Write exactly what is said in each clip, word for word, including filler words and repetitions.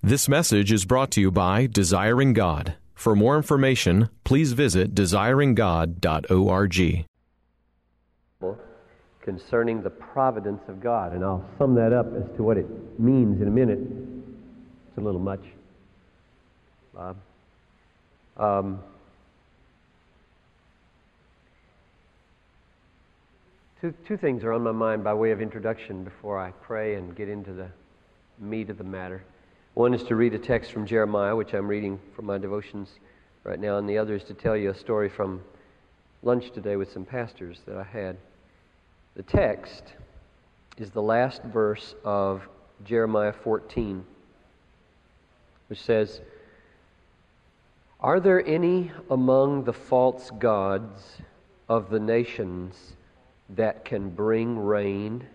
This message is brought to you by Desiring God. For more information, please visit desiring god dot org. Concerning the providence of God, and I'll sum that up as to what it means in a minute. It's a little much, Bob. Um, two, two things are on my mind by way of introduction before I pray and get into the meat of the matter. One is to read a text from Jeremiah, which I'm reading from my devotions right now, and the other is to tell you a story from lunch today with some pastors that I had. The text is the last verse of Jeremiah fourteen, which says, "Are there any among the false gods of the nations that can bring rain?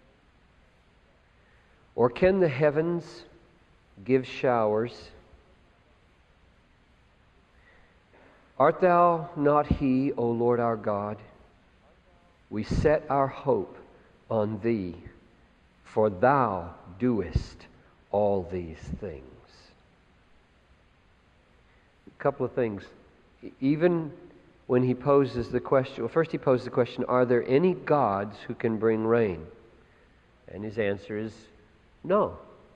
Or can the heavens give showers? Art thou not He, O Lord our God? We set our hope on Thee, for Thou doest all these things." A couple of things. Even when he poses the question, well, first he poses the question, are there any gods who can bring rain? And his answer is no.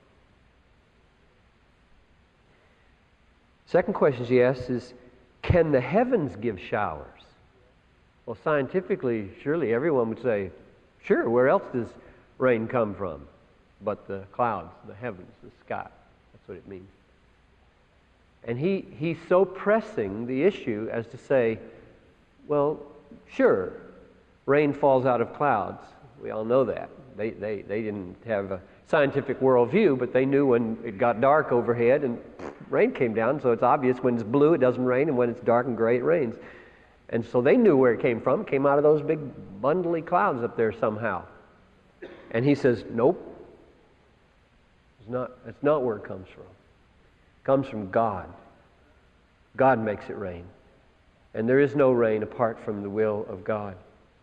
Second question he asks is, can the heavens give showers? Well, scientifically, surely everyone would say, sure, where else does rain come from? But the clouds, the heavens, the sky. That's what it means. And he, he's so pressing the issue as to say, well, sure, rain falls out of clouds. We all know that. They, they, they didn't have a scientific worldview, but they knew when it got dark overhead and rain came down, so it's obvious when it's blue it doesn't rain, and when it's dark and gray it rains. And so they knew where it came from. It came out of those big bundly clouds up there somehow. And he says, nope. It's not, it's not where it comes from. It comes from God. God makes it rain. And there is no rain apart from the will of God.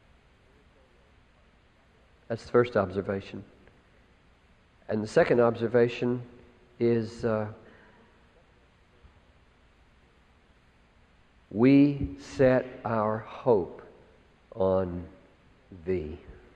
That's the first observation. And the second observation is uh, we set our hope on Thee.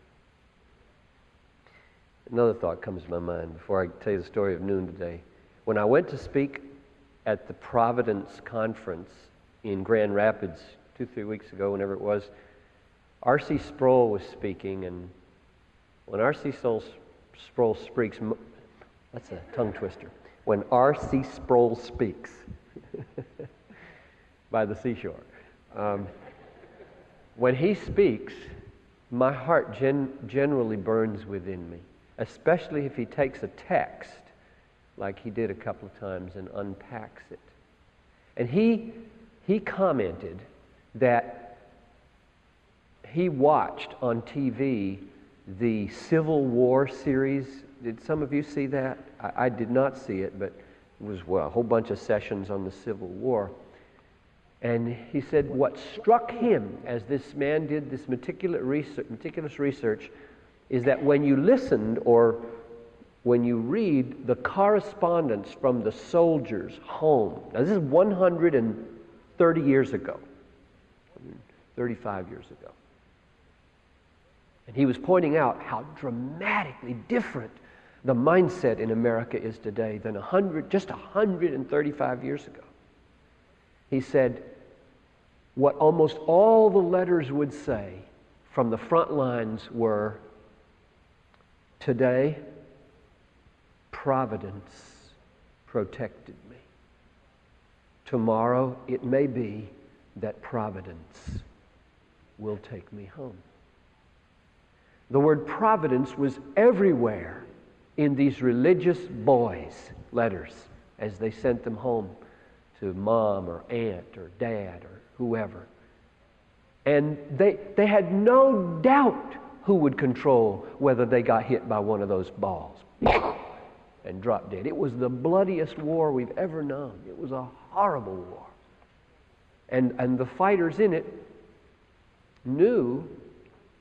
Another thought comes to my mind before I tell you the story of noon today. When I went to speak at the Providence Conference in Grand Rapids two, three weeks ago, whenever it was, R C Sproul was speaking, and when R C Sproul speaks, that's a tongue twister. When R C Sproul speaks by the seashore, um, when he speaks, my heart gen- generally burns within me, especially if he takes a text like he did a couple of times and unpacks it. And he he commented that he watched on T V the Civil War series. Did some of you see that? I, I did not see it, but it was, well, a whole bunch of sessions on the Civil War. And he said what struck him as this man did this meticulous research, meticulous research is that when you listened or when you read the correspondence from the soldiers home, now this is one hundred thirty years ago, thirty-five years ago. And he was pointing out how dramatically different the mindset in America is today than one hundred, just one hundred thirty-five years ago. He said, what almost all the letters would say from the front lines were, today, Providence protected me. Tomorrow, it may be that Providence will take me home. The word providence was everywhere in these religious boys' letters as they sent them home to mom or aunt or dad or whoever. And they, they had no doubt who would control whether they got hit by one of those balls and dropped dead. It was the bloodiest war we've ever known. It was a horrible war. And, and the fighters in it knew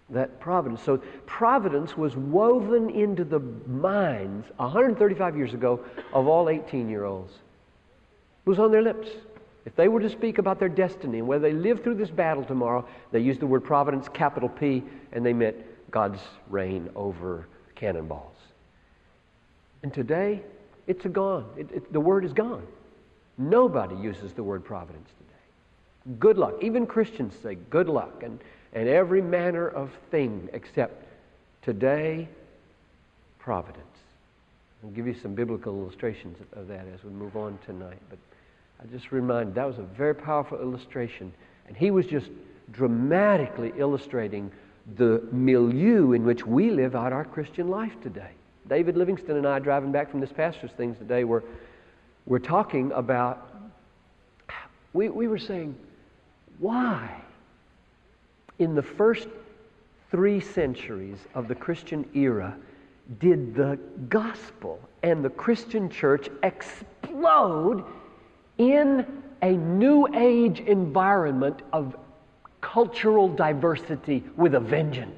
That providence. So providence was woven into the minds one hundred thirty-five years ago of all eighteen-year-olds. It was on their lips. If they were to speak about their destiny and whether they live through this battle tomorrow, they used the word providence, capital P, and they meant God's reign over cannonballs. And today, it's gone. It, it, the word is gone. Nobody uses the word providence today. Good luck. Even Christians say good luck and, and every manner of thing except today, providence. I'll give you some biblical illustrations of that as we move on tonight. But I just remind that was a very powerful illustration. And he was just dramatically illustrating the milieu in which we live out our Christian life today. David Livingston and I, driving back from this pastor's things today, were, were talking about, we, we were saying, why in the first three centuries of the Christian era did the gospel and the Christian church explode in a new age environment of cultural diversity with a vengeance?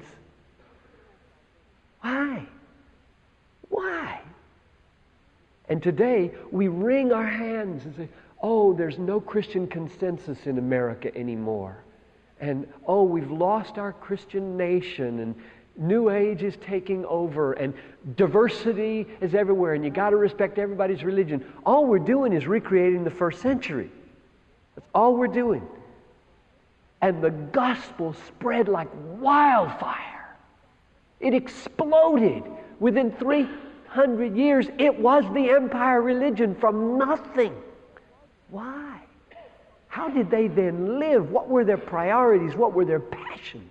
Why? Why? And today we wring our hands and say, oh, there's no Christian consensus in America anymore. And oh, we've lost our Christian nation, and New Age is taking over, and diversity is everywhere, and you got to respect everybody's religion. All we're doing is recreating the first century. That's all we're doing. And the gospel spread like wildfire. It exploded. Within three hundred years, it was the empire religion from nothing. Why? How did they then live? What were their priorities? What were their passions?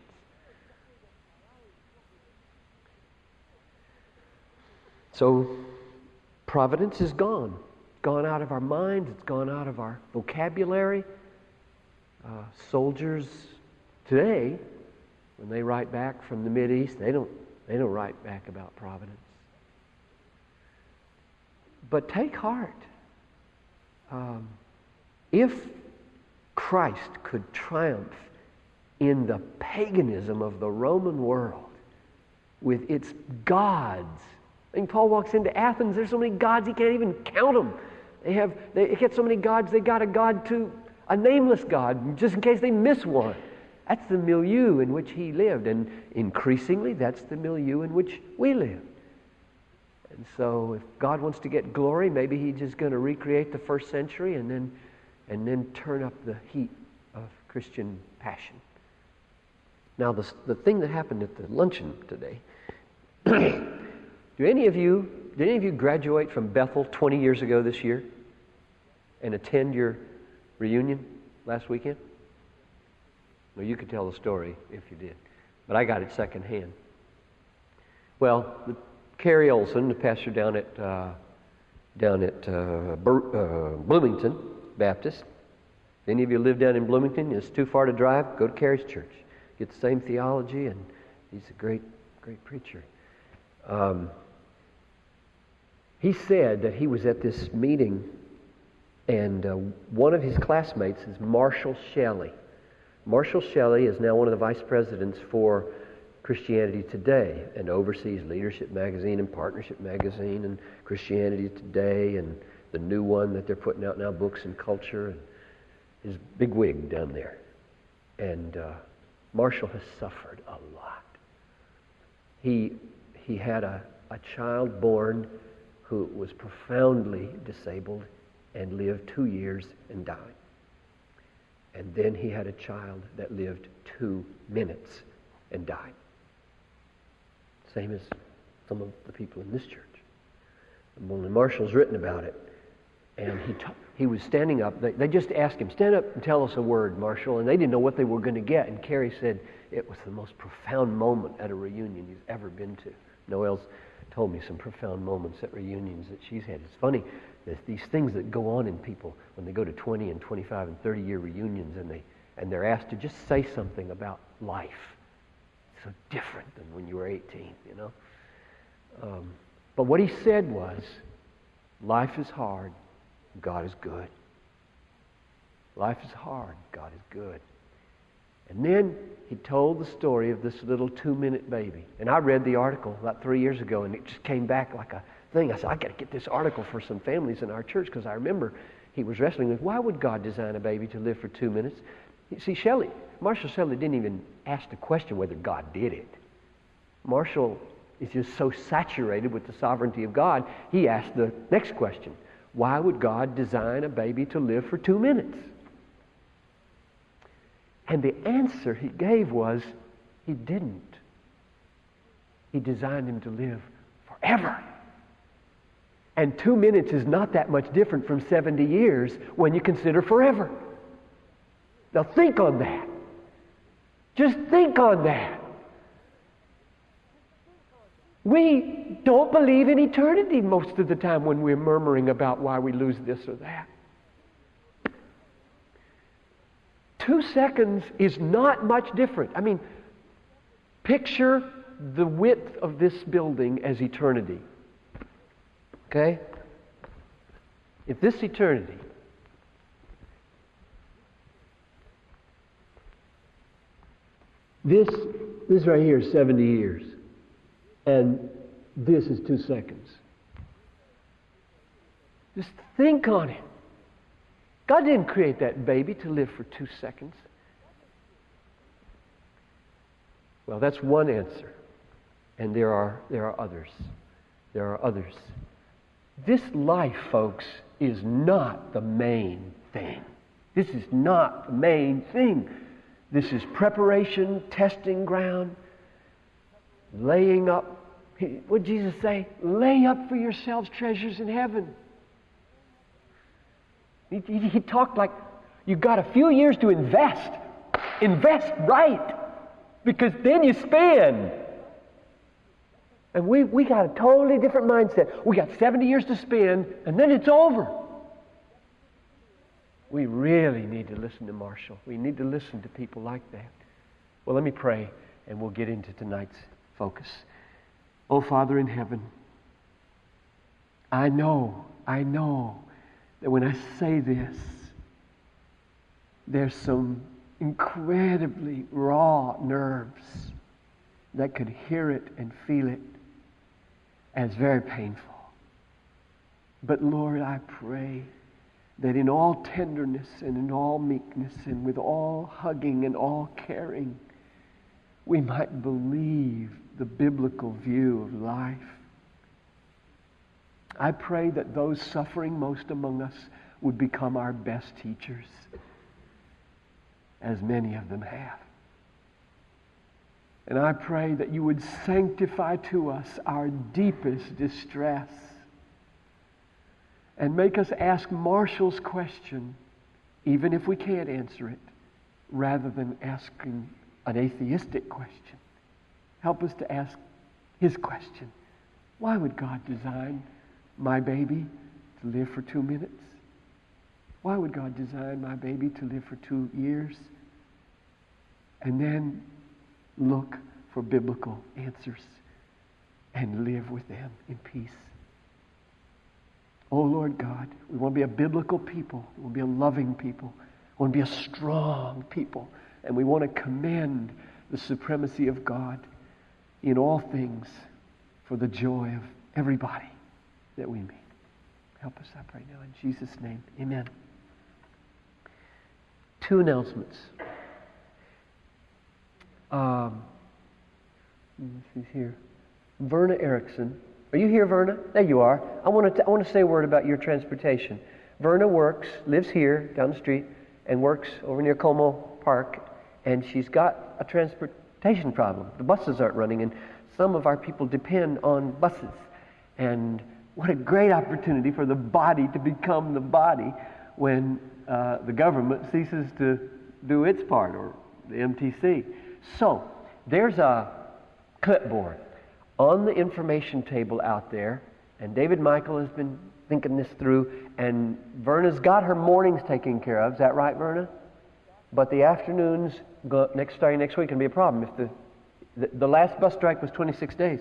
So, providence is gone. It's gone out of our minds. It's gone out of our vocabulary. Uh, soldiers today, when they write back from the Mideast, they don't, they don't write back about providence. But take heart. Um, if Christ could triumph in the paganism of the Roman world with its gods, and Paul walks into Athens, there's so many gods he can't even count them. They have they get so many gods, they got a god to a nameless god, just in case they miss one. That's the milieu in which he lived, and increasingly that's the milieu in which we live. And so if God wants to get glory, maybe he's just going to recreate the first century and then and then turn up the heat of Christian passion. Now the, the thing that happened at the luncheon today, do any of you, did any of you graduate from Bethel twenty years ago this year and attend your reunion last weekend? Well, you could tell the story if you did, but I got it secondhand. Well, the, Carrie Olson, the pastor down at uh, down at uh, Bur- uh, Bloomington Baptist. If any of you live down in Bloomington, it's too far to drive, go to Carrie's church. Get the same theology, and he's a great, great preacher. Um, he said that he was at this meeting, and uh, one of his classmates is Marshall Shelley. Marshall Shelley is now one of the vice presidents for Christianity Today and oversees Leadership Magazine and Partnership Magazine and Christianity Today and the new one that they're putting out now, Books and Culture, and his big wig down there. And uh, Marshall has suffered a lot. He he had a, a child born who was profoundly disabled and lived two years and died. And then he had a child that lived two minutes and died. Same as some of the people in this church. And when Marshall's written about it, and he ta- he was standing up. They, they just asked him, stand up and tell us a word, Marshall. And they didn't know what they were going to get. And Carrie said, it was the most profound moment at a reunion he's ever been to. Noelle's told me some profound moments at reunions that she's had. It's funny, there's these things that go on in people when they go to twenty and twenty-five and thirty year reunions, and, they, and they're asked to just say something about life. It's so different than when you were eighteen, you know. Um, but what he said was, life is hard. God is good. Life is hard. God is good. And then he told the story of this little two-minute baby. And I read the article about three years ago, and it just came back like a thing. I said, I got to get this article for some families in our church, because I remember he was wrestling with, why would God design a baby to live for two minutes? You see, Shelley, Marshall Shelley didn't even ask the question whether God did it. Marshall is just so saturated with the sovereignty of God, he asked the next question. Why would God design a baby to live for two minutes? And the answer he gave was, he didn't. He designed him to live forever. And two minutes is not that much different from seventy years when you consider forever. Now think on that. Just think on that. We don't believe in eternity most of the time when we're murmuring about why we lose this or that. Two seconds is not much different. I mean, picture the width of this building as eternity. Okay? If this eternity This, this right here is seventy years. And this is two seconds. Just think on it. God didn't create that baby to live for two seconds. Well, that's one answer. And there are, there are others. There are others. This life, folks, is not the main thing. This is not the main thing. This is preparation, testing ground, laying up. What did Jesus say? Lay up for yourselves treasures in heaven. He, he, he talked like you've got a few years to invest. Invest right, because then you spend. And we, we got a totally different mindset. We got seventy years to spend, and then it's over. We really need to listen to Marshall. We need to listen to people like that. Well, let me pray, and we'll get into tonight's focus. Oh, Father in heaven, I know, I know that when I say this, there's some incredibly raw nerves that could hear it and feel it, and it's very painful. But Lord, I pray that in all tenderness and in all meekness and with all hugging and all caring, we might believe the biblical view of life. I pray that those suffering most among us would become our best teachers, as many of them have. And I pray that you would sanctify to us our deepest distress and make us ask Marshall's question, even if we can't answer it, rather than asking an atheistic question. Help us to ask his question. Why would God design my baby to live for two minutes? Why would God design my baby to live for two years? And then look for biblical answers and live with them in peace. Oh, Lord God, we want to be a biblical people. We want to be a loving people. We want to be a strong people. And we want to commend the supremacy of God in all things for the joy of everybody that we meet. Help us, I pray now, in Jesus' name. Amen. Two announcements. Um, she's here. Verna Erickson. Are you here, Verna? There you are. I want to I want to say a word about your transportation. Verna works, lives here down the street, and works over near Como Park, and she's got a transportation problem. The buses aren't running, and some of our people depend on buses. And what a great opportunity for the body to become the body when uh, the government ceases to do its part, or the M T C. So, there's a clipboard on the information table out there, and David Michael has been thinking this through, and Verna's got her mornings taken care of. Is that right, Verna? But the afternoons, go, next starting next week, can be a problem. If the, the the last bus strike was twenty-six days.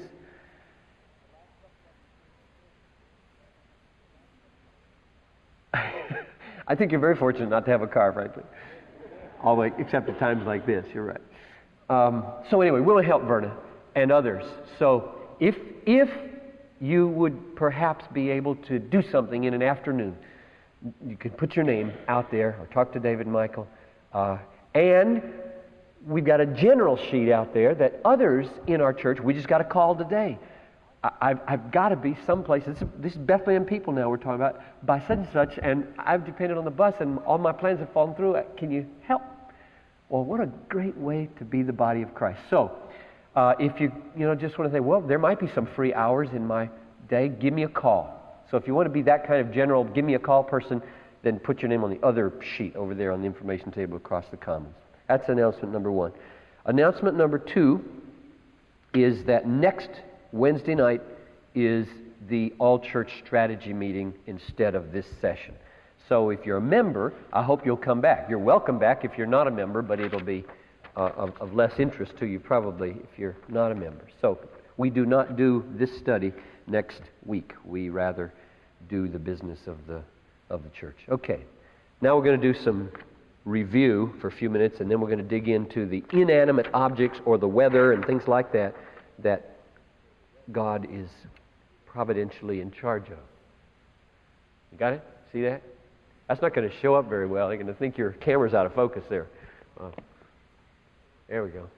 I think you're very fortunate not to have a car, frankly. all the way, except at times like this. You're right. Um, so anyway, we want to help Verna and others. So if if you would perhaps be able to do something in an afternoon, you could put your name out there or talk to David and Michael. Uh, and we've got a general sheet out there that others in our church, we just got a call today. I, I've, I've got to be someplace. This is, this is Bethlehem people now we're talking about, by such and such, and I've depended on the bus and all my plans have fallen through. Can you help? Well, what a great way to be the body of Christ. So, uh, if you you know just want to say, well, there might be some free hours in my day, give me a call. So if you want to be that kind of general, give me a call person, then put your name on the other sheet over there on the information table across the commons. That's announcement number one. Announcement number two is that next Wednesday night is the all-church strategy meeting instead of this session. So if you're a member, I hope you'll come back. You're welcome back if you're not a member, but it'll be uh, of, of less interest to you probably if you're not a member. So we do not do this study next week. We rather do the business of the of the church. Okay, now we're going to do some review for a few minutes, and then we're going to dig into the inanimate objects or the weather and things like that that God is providentially in charge of. You got it? See that? That's not going to show up very well. They're going to think your camera's out of focus there. Uh, there we go.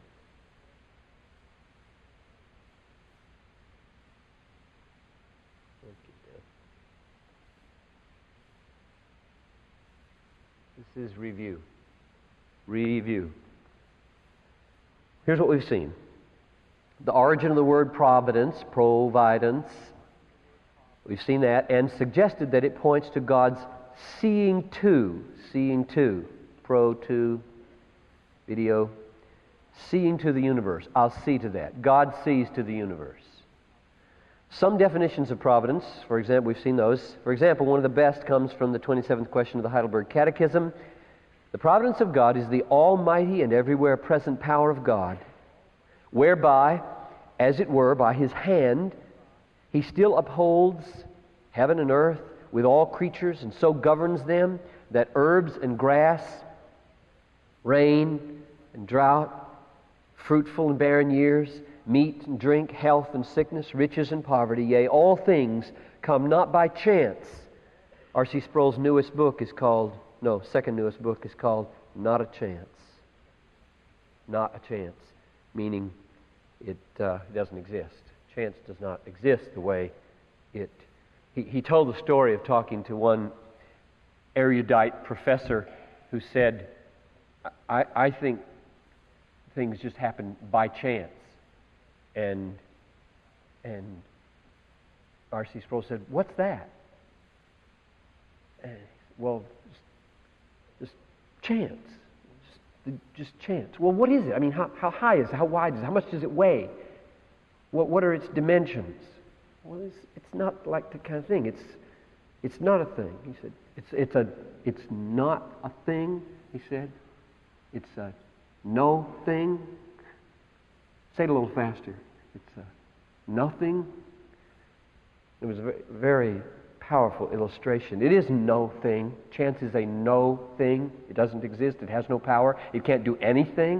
This is review. Review. Here's what we've seen. The origin of the word providence, providence. We've seen that and suggested that it points to God's seeing to, seeing to, pro to, video, seeing to the universe. I'll see to that. God sees to the universe. Some definitions of providence, for example, we've seen those. For example, one of the best comes from the twenty-seventh question of the Heidelberg Catechism. The providence of God is the almighty and everywhere present power of God, whereby, as it were, by His hand, He still upholds heaven and earth with all creatures, and so governs them that herbs and grass, rain and drought, fruitful and barren years, meat and drink, health and sickness, riches and poverty, yea, all things come not by chance. R C Sproul's newest book is called, no, second newest book is called Not a Chance. Not a chance, meaning it uh, doesn't exist. Chance does not exist the way it... He, he told the story of talking to one erudite professor who said, I, I think things just happen by chance. And and R C Sproul said, what's that? And, well, just, just chance. Just, just chance. Well, what is it? I mean, how, how high is it? How wide is it? How much does it weigh? What what are its dimensions? Well, it's, it's not like the kind of thing. It's it's not a thing. He said, it's it's a it's not a thing. He said, it's a no thing. Say it a little faster. It's a nothing. It was a very, very powerful illustration. It is no thing. Chance is a no thing. It doesn't exist. It has no power. It can't do anything.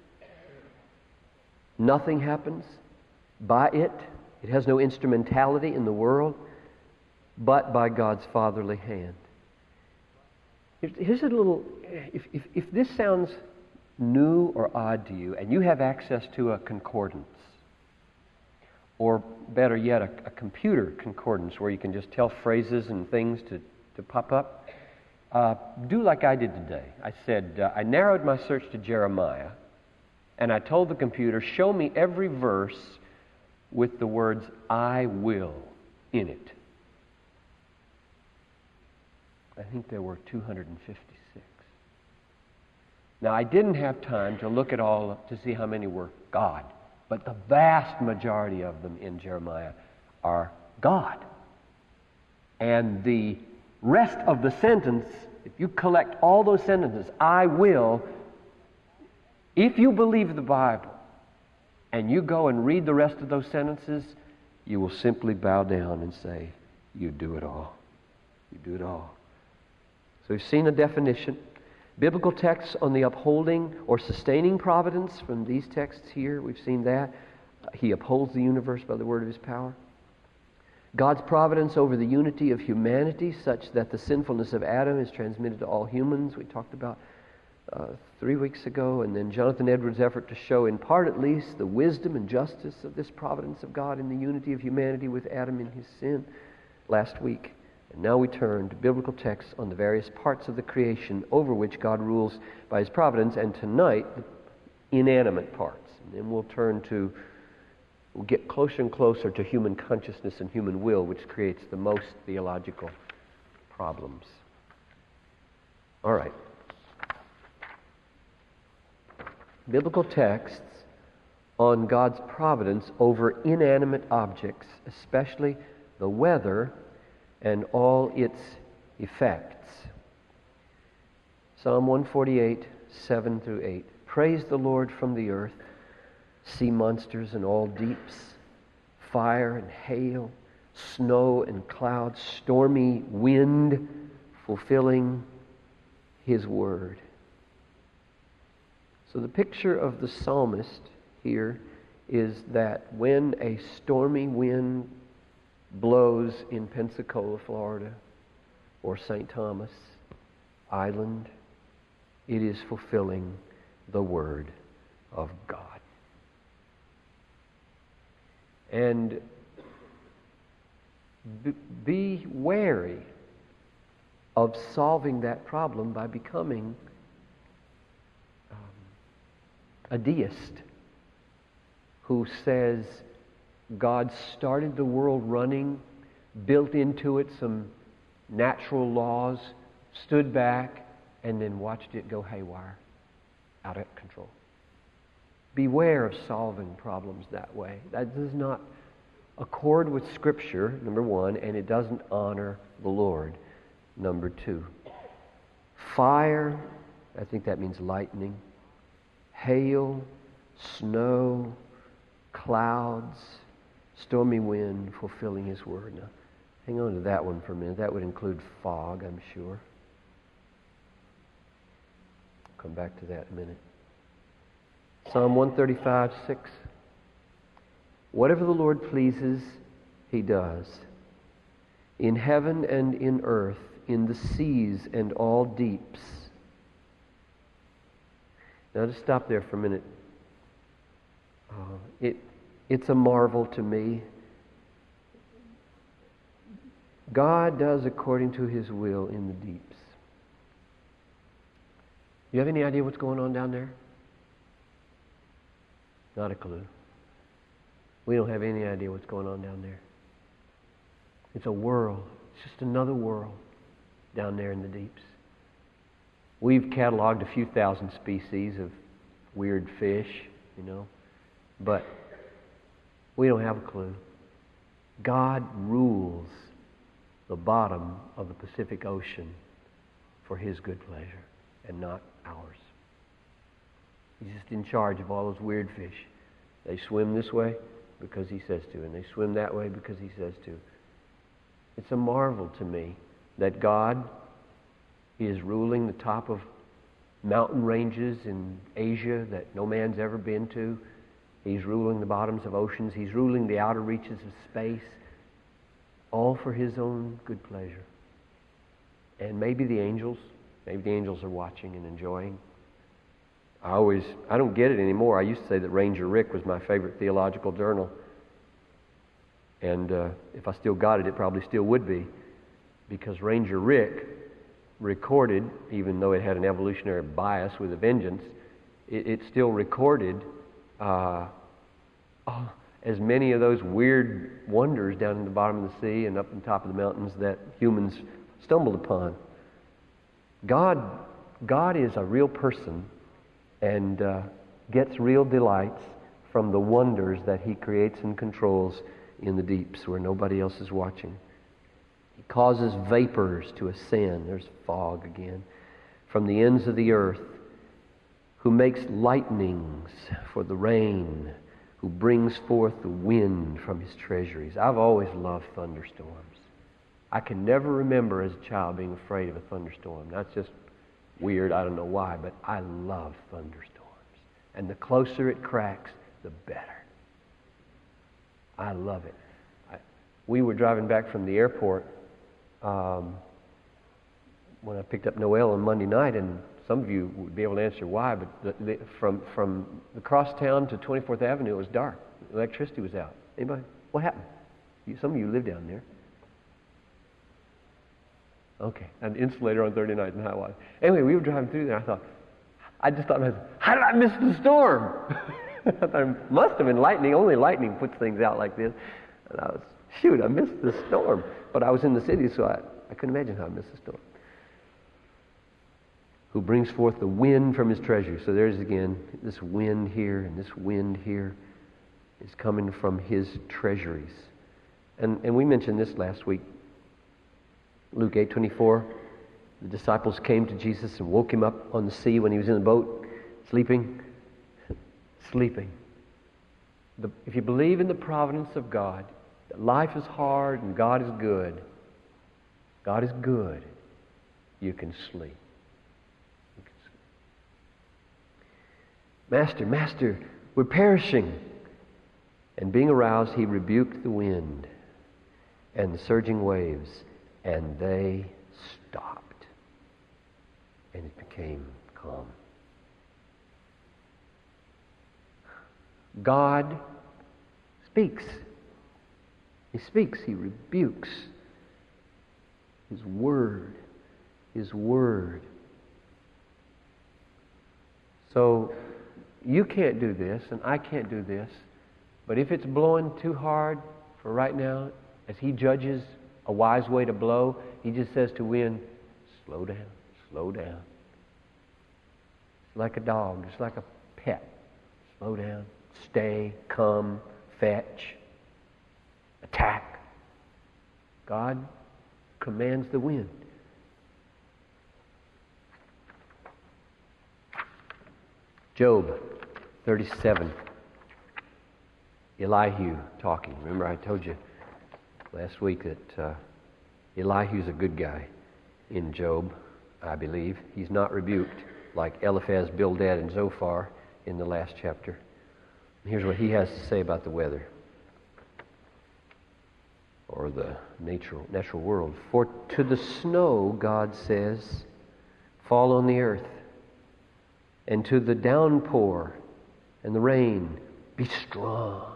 Nothing happens by it. It has no instrumentality in the world, but by God's fatherly hand. Here's a little, if, if, if this sounds new or odd to you, and you have access to a concordance, or better yet, a, a computer concordance where you can just tell phrases and things to, to pop up, uh, do like I did today. I said, uh, I narrowed my search to Jeremiah, and I told the computer, show me every verse with the words, I will, in it. I think there were two hundred fifty-six. Now, I didn't have time to look at all to see how many were God, but the vast majority of them in Jeremiah are God. And the rest of the sentence, if you collect all those sentences, I will, if you believe the Bible, and you go and read the rest of those sentences, you will simply bow down and say, you do it all. You do it all. So we've seen a definition. Biblical texts on the upholding or sustaining providence from these texts here, we've seen that. He upholds the universe by the word of His power. God's providence over the unity of humanity, such that the sinfulness of Adam is transmitted to all humans. We talked about uh, three weeks ago. And then Jonathan Edwards' effort to show, in part at least, the wisdom and justice of this providence of God in the unity of humanity with Adam in his sin last week. And now we turn to biblical texts on the various parts of the creation over which God rules by His providence, and tonight, the inanimate parts. And then we'll turn to, we'll get closer and closer to human consciousness and human will, which creates the most theological problems. All right. Biblical texts on God's providence over inanimate objects, especially the weather and all its effects. Psalm one forty-eight, seven through eight. Praise the Lord from the earth, sea monsters and all deeps, fire and hail, snow and clouds, stormy wind, fulfilling His word. So the picture of the psalmist here is that when a stormy wind blows in Pensacola, Florida, or Saint Thomas Island, it is fulfilling the Word of God. And be, be wary of solving that problem by becoming um, a deist who says God started the world running, built into it some natural laws, stood back, and then watched it go haywire, out of control. Beware of solving problems that way. That does not accord with Scripture, number one, and it doesn't honor the Lord, number two. Fire, I think that means lightning, hail, snow, clouds, stormy wind, fulfilling His word. Now, hang on to that one for a minute. That would include fog, I'm sure. Come back to that in a minute. Psalm one thirty-five, six. Whatever the Lord pleases, He does. In heaven and in earth, in the seas and all deeps. Now, just stop there for a minute. Uh, it It's a marvel to me. God does according to His will in the deeps. You have any idea what's going on down there? Not a clue. We don't have any idea what's going on down there. It's a world. It's just another world down there in the deeps. We've cataloged a few thousand species of weird fish, you know, but we don't have a clue. God rules the bottom of the Pacific Ocean for His good pleasure and not ours. He's just in charge of all those weird fish. They swim this way because He says to, and they swim that way because He says to. It's a marvel to me that God is ruling the top of mountain ranges in Asia that no man's ever been to. He's ruling the bottoms of oceans. He's ruling the outer reaches of space, all for His own good pleasure. And maybe the angels, maybe the angels are watching and enjoying. I always, I don't get it anymore. I used to say that Ranger Rick was my favorite theological journal. And uh, if I still got it, it probably still would be. Because Ranger Rick recorded, even though it had an evolutionary bias with a vengeance, it, it still recorded Uh, oh, as many of those weird wonders down in the bottom of the sea and up on top of the mountains that humans stumbled upon. God, God is a real person and uh, gets real delights from the wonders that He creates and controls in the deeps where nobody else is watching. He causes vapors to ascend. There's fog again. From the ends of the earth, who makes lightnings for the rain, who brings forth the wind from His treasuries. I've always loved thunderstorms. I can never remember as a child being afraid of a thunderstorm. That's just weird. I don't know why, but I love thunderstorms. And the closer it cracks, the better. I love it. I, we were driving back from the airport um, when I picked up Noel on Monday night, and some of you would be able to answer why, but the, the, from from the crosstown to twenty-fourth Avenue, it was dark. Electricity was out. Anybody? What happened? You, some of you live down there. Okay, an insulator on thirty-ninth and Highway. Anyway, we were driving through there. I thought, I just thought, how did I miss the storm? I thought it must have been lightning. Only lightning puts things out like this. And I was, shoot, I missed the storm. But I was in the city, so I, I couldn't imagine how I missed the storm. Who brings forth the wind from his treasury. So there's again, this wind here and this wind here is coming from his treasuries. And, and we mentioned this last week. Luke eight twenty-four, the disciples came to Jesus and woke him up on the sea when he was in the boat, sleeping, sleeping. The, if you believe in the providence of God, that life is hard and God is good, God is good, you can sleep. You can sleep. Master, Master, we're perishing. And being aroused, he rebuked the wind and the surging waves, and they stopped, and it became calm. God speaks. He speaks. He rebukes. His Word. His Word. So, you can't do this, and I can't do this, but if it's blowing too hard for right now, as He judges a wise way to blow, He just says to wind, slow down, slow down. It's like a dog, it's like a pet. Slow down, stay, come, fetch, attack. God commands the wind. Job thirty-seven. Elihu talking. Remember I told you last week that uh, Elihu's a good guy in Job, I believe. He's not rebuked like Eliphaz, Bildad, and Zophar in the last chapter. Here's what he has to say about the weather or the natural, natural world. For to the snow, God says, fall on the earth, and to the downpour and the rain, be strong.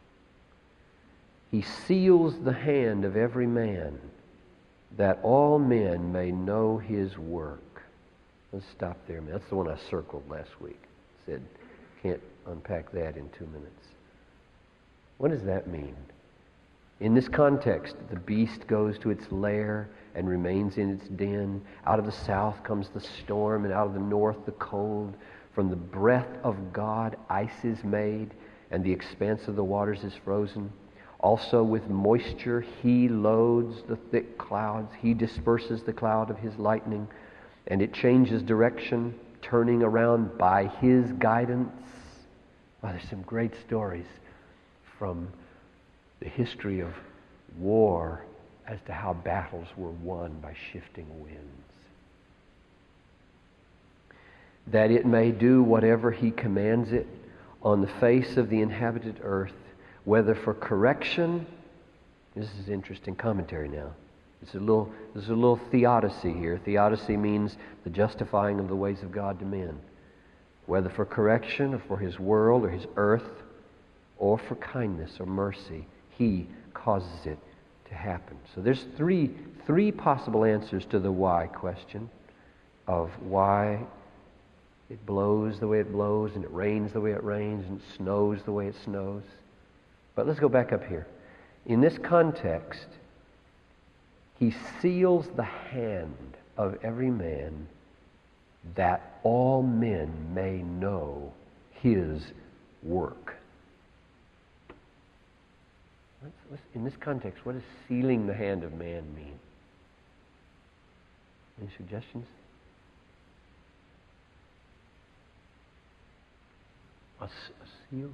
He seals the hand of every man, that all men may know his work. Let's stop there, man. That's the one I circled last week. Said, can't unpack that in two minutes. What does that mean? In this context, the beast goes to its lair and remains in its den. Out of the south comes the storm, and out of the north the cold. From the breath of God ice is made, and the expanse of the waters is frozen. Also with moisture he loads the thick clouds. He disperses the cloud of his lightning, and it changes direction, turning around by his guidance. Well, there's some great stories from the history of war as to how battles were won by shifting winds. That it may do whatever he commands it on the face of the inhabited earth, whether for correction. This is interesting commentary now. It's a little, there's a little theodicy here. Theodicy means the justifying of the ways of God to men. Whether for correction or for his world or his earth, or for kindness or mercy, he causes it to happen. So there's three, three possible answers to the why question of why it blows the way it blows, and it rains the way it rains, and it snows the way it snows. But let's go back up here. In this context, he seals the hand of every man, that all men may know his work. Let's, let's, in this context, what does sealing the hand of man mean? Any suggestions? A, a seal?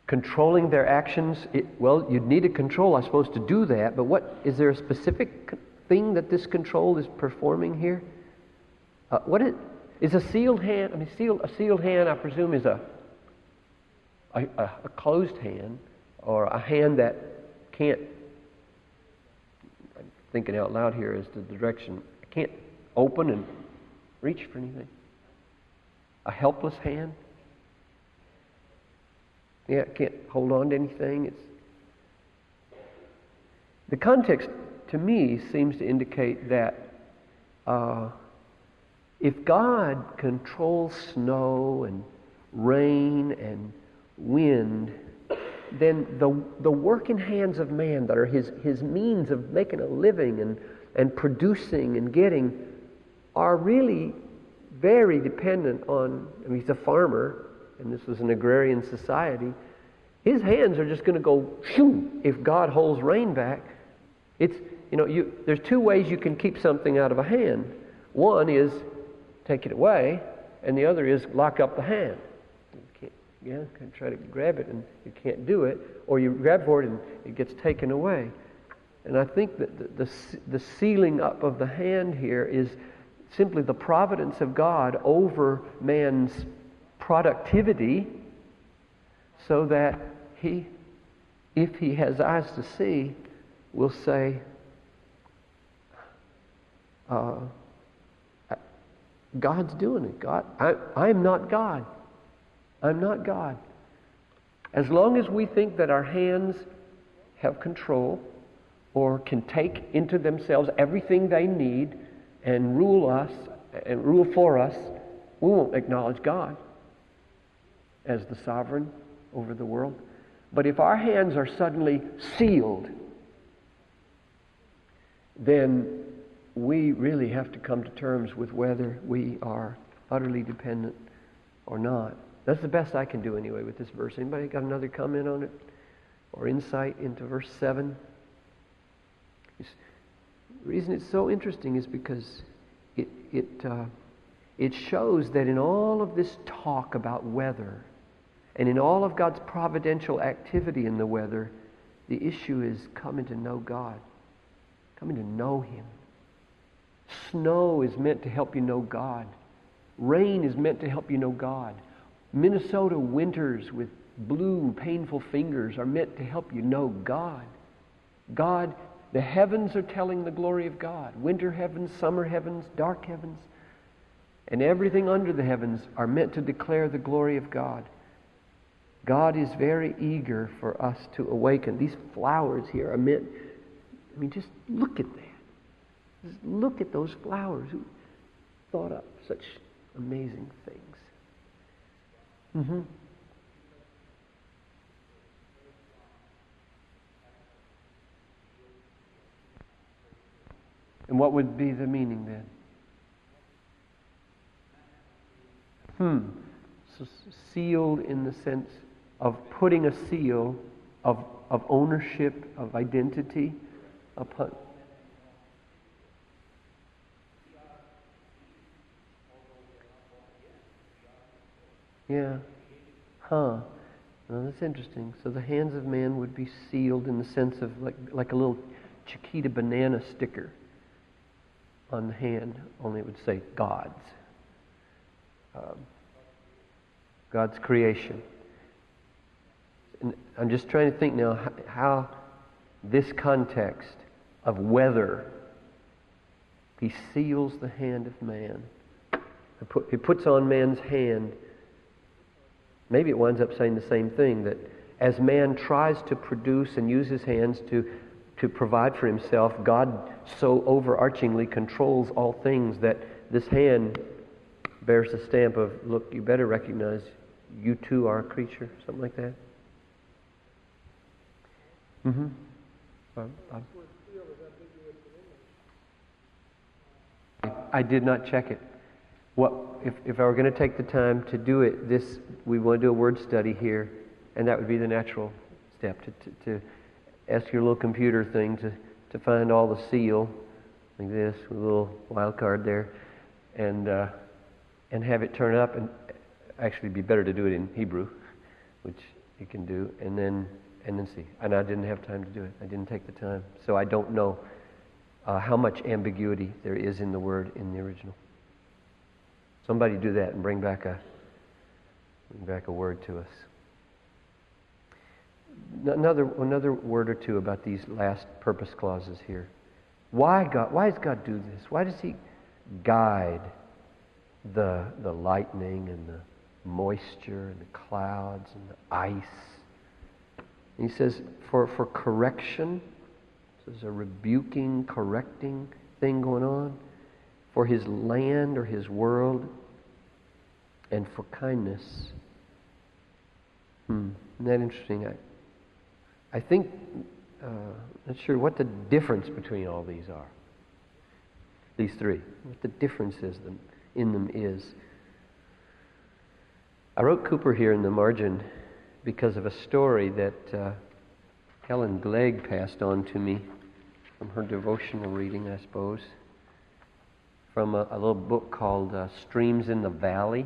Controlling their actions. It, well, you'd need a control, I suppose, to do that. But what is there a specific thing that this control is performing here? Uh, what it, is a sealed hand? I mean, sealed, a sealed hand, I presume, is a, a a closed hand, or a hand that can't. I'm thinking out loud here as to the direction. Can't open and reach for anything. A helpless hand. Yeah, it can't hold on to anything. It's the context to me seems to indicate that uh, if God controls snow and rain and wind, then the the working hands of man that are his his means of making a living and and producing and getting are really very dependent on. I mean, he's a farmer, and this was an agrarian society. His hands are just going to go shoo if God holds rain back. It's you know you there's two ways you can keep something out of a hand. One is take it away, and the other is lock up the hand. You can't, yeah, can try to grab it and you can't do it, or you grab for it and it gets taken away. And I think that the, the the sealing up of the hand here is simply the providence of God over man's productivity, so that he, if he has eyes to see, will say, uh, God's doing it. God, I, I'm not God. I'm not God. As long as we think that our hands have control or can take into themselves everything they need and rule us and rule for us, we won't acknowledge God as the sovereign over the world. But if our hands are suddenly sealed, then we really have to come to terms with whether we are utterly dependent or not. That's the best I can do anyway with this verse. Anybody got another comment on it or insight into verse seven? It's, the reason it's so interesting is because it it uh, it shows that in all of this talk about weather and in all of God's providential activity in the weather, the issue is coming to know God, coming to know Him. Snow is meant to help you know God. Rain is meant to help you know God. Minnesota winters with blue, painful fingers are meant to help you know God. God, the heavens are telling the glory of God. Winter heavens, summer heavens, dark heavens, and everything under the heavens are meant to declare the glory of God. God is very eager for us to awaken. These flowers here are meant, I mean, just look at that. Just look at those flowers. Who thought up such amazing things? Mm-hmm. And what would be the meaning then? Hmm. So sealed in the sense of putting a seal of, of ownership, of identity upon. Yeah. Huh. Well, that's interesting. So the hands of man would be sealed in the sense of like like a little Chiquita banana sticker on the hand, only it would say God's. Um, God's creation. And I'm just trying to think now how, how this context of weather, He seals the hand of man. He puts on man's hand. Maybe it winds up saying the same thing, that as man tries to produce and use his hands to, to provide for himself, God so overarchingly controls all things that this hand bears the stamp of, look, you better recognize you too are a creature, something like that. Mm-hmm. Um, um, I did not check it. What if, if I were going to take the time to do it, this we want to do a word study here, and that would be the natural step, to, to, to ask your little computer thing to, to find all the seal, like this, with a little wild card there, and uh, and have it turn up, and actually it'd be better to do it in Hebrew, which you can do, and then and then see. And I didn't have time to do it. I didn't take the time, so I don't know uh, how much ambiguity there is in the word in the original. Somebody do that and bring back a bring back a word to us. Another another word or two about these last purpose clauses here. Why God? Why does God do this? Why does He guide the the lightning and the moisture and the clouds and the ice? And He says for for correction. So there's a rebuking, correcting thing going on. For His land or His world, and for kindness. Hmm. Isn't that interesting? I, I think, uh, not sure what the difference between all these are. These three. What the difference is them, in them is. I wrote Cooper here in the margin because of a story that uh, Helen Glegg passed on to me from her devotional reading, I suppose. From a, a little book called uh, Streams in the Valley.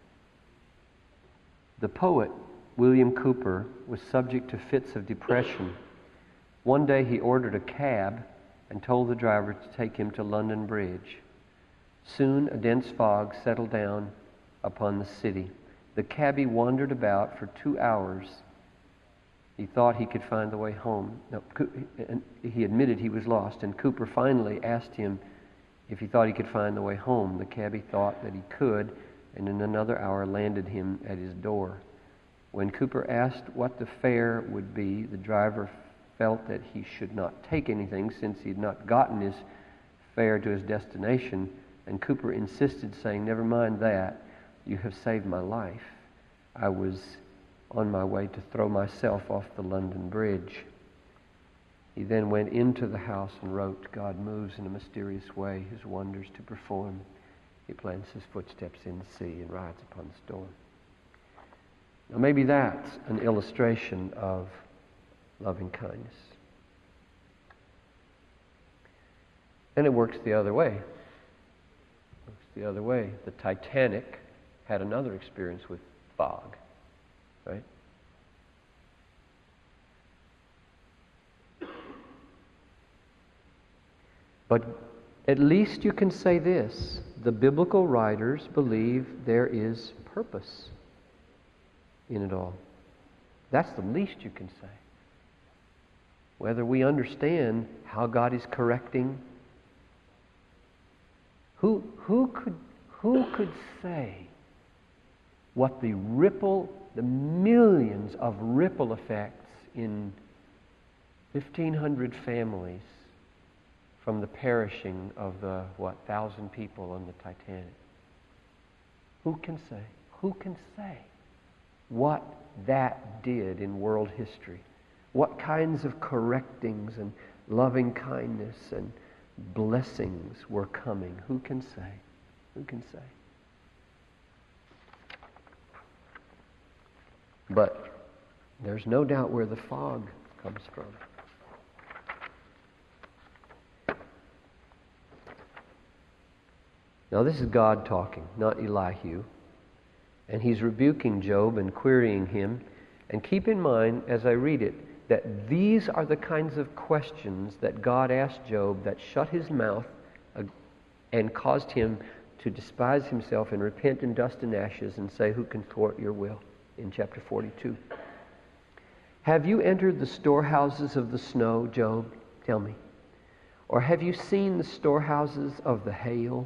The poet, William Cooper, was subject to fits of depression. One day he ordered a cab and told the driver to take him to London Bridge. Soon a dense fog settled down upon the city. The cabbie wandered about for two hours. He thought he could find the way home. No, he admitted he was lost, and Cooper finally asked him if he thought he could find the way home. The cabbie thought that he could, and in another hour landed him at his door. When Cooper asked what the fare would be, the driver felt that he should not take anything since he had not gotten his fare to his destination, and Cooper insisted, saying, "Never mind that, you have saved my life. I was on my way to throw myself off the London Bridge." He then went into the house and wrote, "God moves in a mysterious way His wonders to perform. He plants His footsteps in the sea and rides upon the storm." Now maybe that's an illustration of loving kindness. And it works the other way. It works the other way. The Titanic had another experience with fog, right? But at least you can say this: the biblical writers believe there is purpose in it all. That's the least you can say. Whether we understand how God is correcting, who who could who could say what the ripple, the millions of ripple effects in fifteen hundred families from the perishing of the, what, thousand people on the Titanic? Who can say? Who can say what that did in world history? What kinds of correctings and loving kindness and blessings were coming? Who can say? Who can say? But there's no doubt where the fog comes from. Now this is God talking, not Elihu. And He's rebuking Job and querying him. And keep in mind, as I read it, that these are the kinds of questions that God asked Job that shut his mouth and caused him to despise himself and repent in dust and ashes and say, "Who can thwart your will?" in chapter forty-two. Have you entered the storehouses of the snow, Job? Tell me. Or have you seen the storehouses of the hail?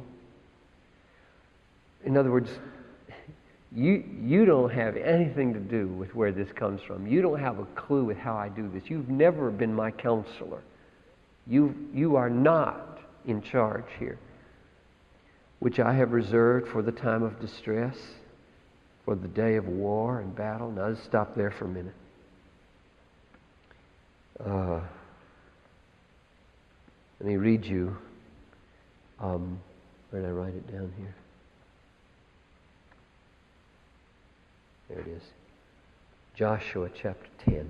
In other words, you you don't have anything to do with where this comes from. You don't have a clue with how I do this. You've never been my counselor. You you are not in charge here. Which I have reserved for the time of distress, for the day of war and battle. Now let's stop there for a minute. Uh, let me read you. Um, where did I write it down here? There it is. Joshua chapter ten.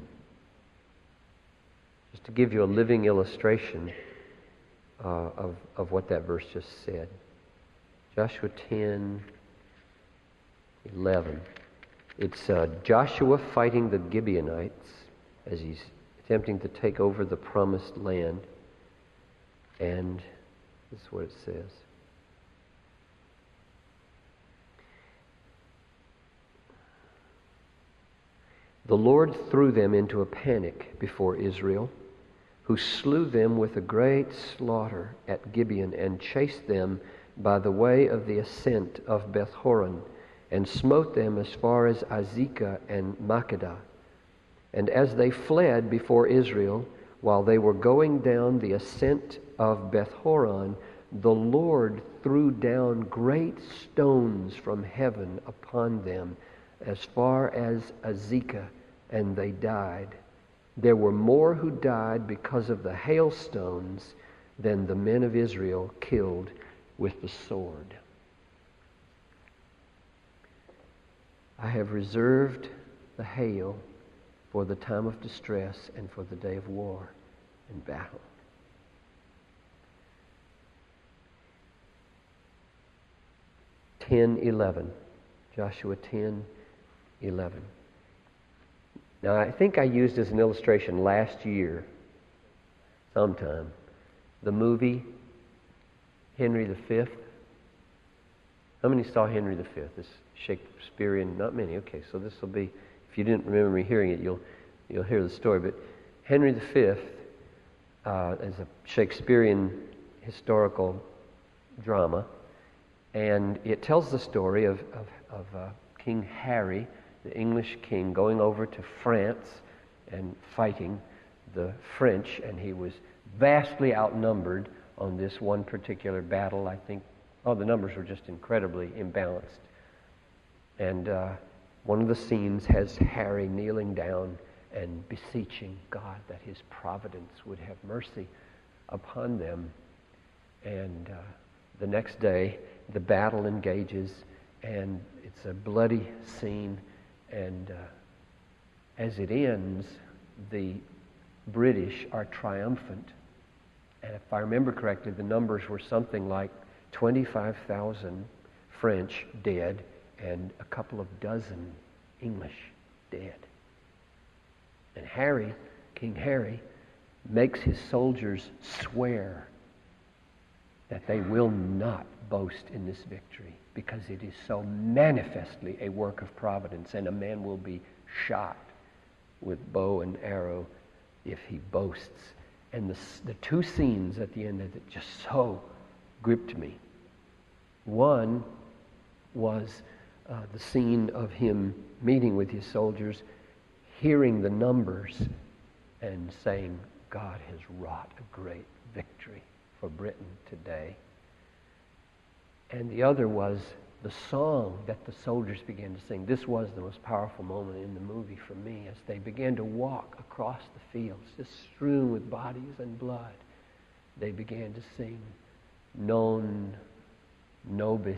Just to give you a living illustration uh, of, of what that verse just said. Joshua ten, eleven. It's uh, Joshua fighting the Gibeonites as he's attempting to take over the promised land. And this is what it says. The Lord threw them into a panic before Israel, who slew them with a great slaughter at Gibeon and chased them by the way of the ascent of Beth-horon and smote them as far as Azekah and Makkedah. And as they fled before Israel, while they were going down the ascent of Beth-horon, the Lord threw down great stones from heaven upon them as far as Azekah, and they died. There were more who died because of the hailstones than the men of Israel killed with the sword. I have reserved the hail for the time of distress and for the day of war and battle. ten eleven. Joshua ten eleven. Now, I think I used as an illustration last year, sometime, the movie Henry the Fifth. How many saw Henry the Fifth? This Shakespearean, not many. Okay, so this will be, if you didn't remember me hearing it, you'll you'll hear the story. But Henry the Fifth uh, is a Shakespearean historical drama, and it tells the story of of, of uh, King Harry, the English king, going over to France and fighting the French, and he was vastly outnumbered on this one particular battle. I think, oh, the numbers were just incredibly imbalanced. And uh, one of the scenes has Harry kneeling down and beseeching God that his providence would have mercy upon them. And uh, the next day, the battle engages, and it's a bloody scene. And uh, as it ends, the British are triumphant. And if I remember correctly, the numbers were something like twenty-five thousand French dead and a couple of dozen English dead. And Harry, King Harry, makes his soldiers swear that they will not boast in this victory because it is so manifestly a work of providence, and a man will be shot with bow and arrow if he boasts. And the, the two scenes at the end of it just so gripped me. One was uh, the scene of him meeting with his soldiers, hearing the numbers, and saying, God has wrought a great victory for Britain today. And the other was the song that the soldiers began to sing. This was the most powerful moment in the movie for me, as they began to walk across the fields, just strewn with bodies and blood. They began to sing, Non nobis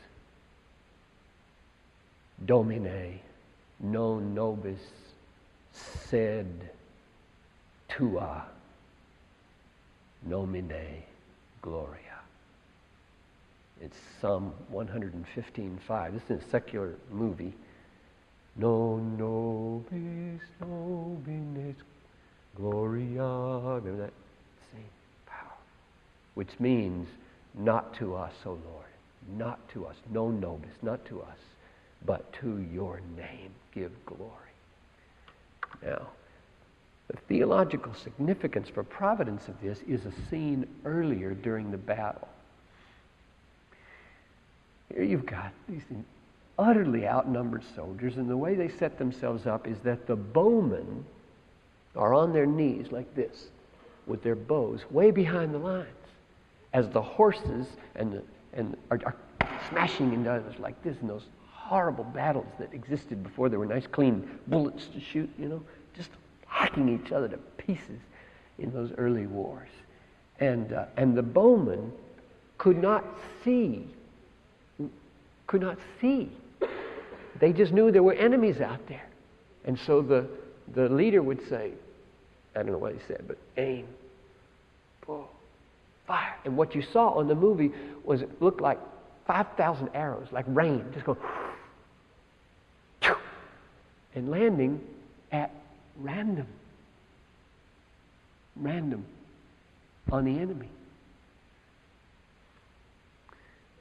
Domine, non nobis sed tua nomine gloria. It's Psalm one fifteen five. This is a secular movie. Non nobis nomine gloria. Remember that scene? Powerful. Which means, not to us, O Lord. Not to us. Non nobis, not to us, but to your name give glory. Now, the theological significance for providence of this is a scene earlier during the battle. Here you've got these utterly outnumbered soldiers, and the way they set themselves up is that the bowmen are on their knees like this, with their bows way behind the lines, as the horses and the, and are, are smashing into others like this in those horrible battles that existed before there were nice clean bullets to shoot, you know, just hacking each other to pieces in those early wars. And uh, and the bowmen could not see, could not see. They just knew there were enemies out there. And so the, the leader would say, I don't know what he said, but aim, pull, fire. And what you saw on the movie was it looked like five thousand arrows, like rain, just going, and landing at random, random on the enemy.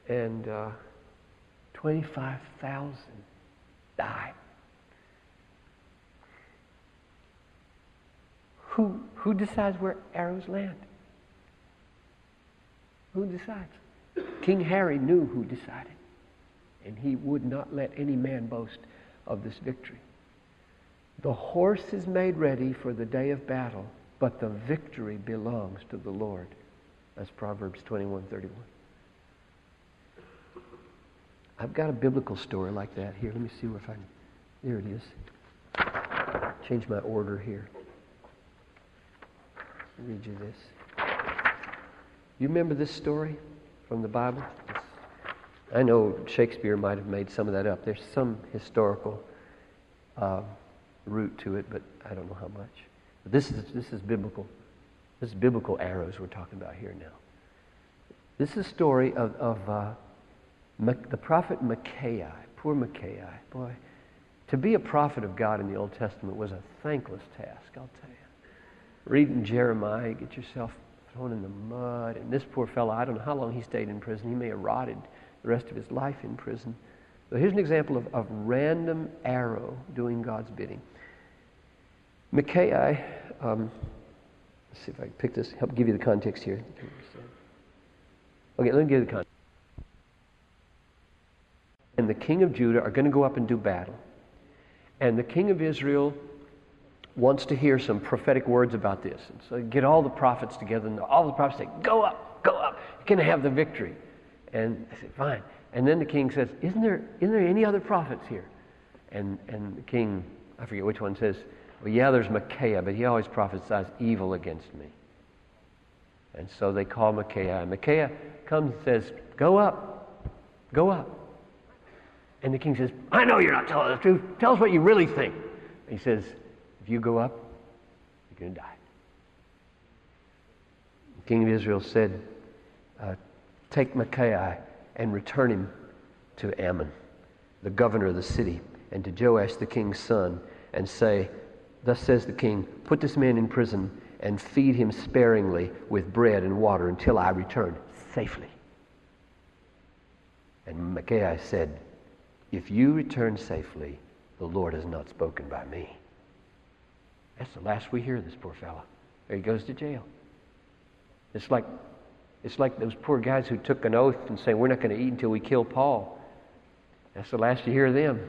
and uh, twenty-five thousand died. Who, who decides where arrows land? Who decides? King Harry knew who decided, and he would not let any man boast of this victory. The horse is made ready for the day of battle, but the victory belongs to the Lord. That's Proverbs twenty-one thirty-one. I've got a biblical story like that here. Let me see if I can. There it is. Change my order here. I'll read you this. You remember this story from the Bible? It's, I know Shakespeare might have made some of that up. There's some historical uh, root to it, but I don't know how much. But this is this is biblical. This is biblical arrows we're talking about here now. This is a story of, of uh, the prophet Micaiah. Poor Micaiah. Boy, to be a prophet of God in the Old Testament was a thankless task, I'll tell you. Reading Jeremiah, get yourself thrown in the mud. And this poor fellow, I don't know how long he stayed in prison. He may have rotted the rest of his life in prison. So here's an example of, of random arrow doing God's bidding. Micaiah, um, let's see if I can pick this, help give you the context here. Okay, let me give you the context. And the king of Judah are going to go up and do battle. And the king of Israel wants to hear some prophetic words about this. And so get all the prophets together, and all the prophets say, go up, go up, you're going to have the victory. And I said, fine. And then the king says, isn't there, isn't there any other prophets here? And, and the king, I forget which one, says, well, yeah, there's Micaiah, but he always prophesies evil against me. And so they call Micaiah. And Micaiah comes and says, go up, go up. And the king says, I know you're not telling the truth. Tell us what you really think. And he says, if you go up, you're going to die. The king of Israel said, uh, take Micaiah and return him to Ammon, the governor of the city, and to Joash the king's son, and say, thus says the king, put this man in prison and feed him sparingly with bread and water until I return safely. And Micaiah said, if you return safely, the Lord has not spoken by me. That's the last we hear of this poor fellow. There he goes to jail. It's like it's like those poor guys who took an oath and say, we're not going to eat until we kill Paul. That's the last you hear of them.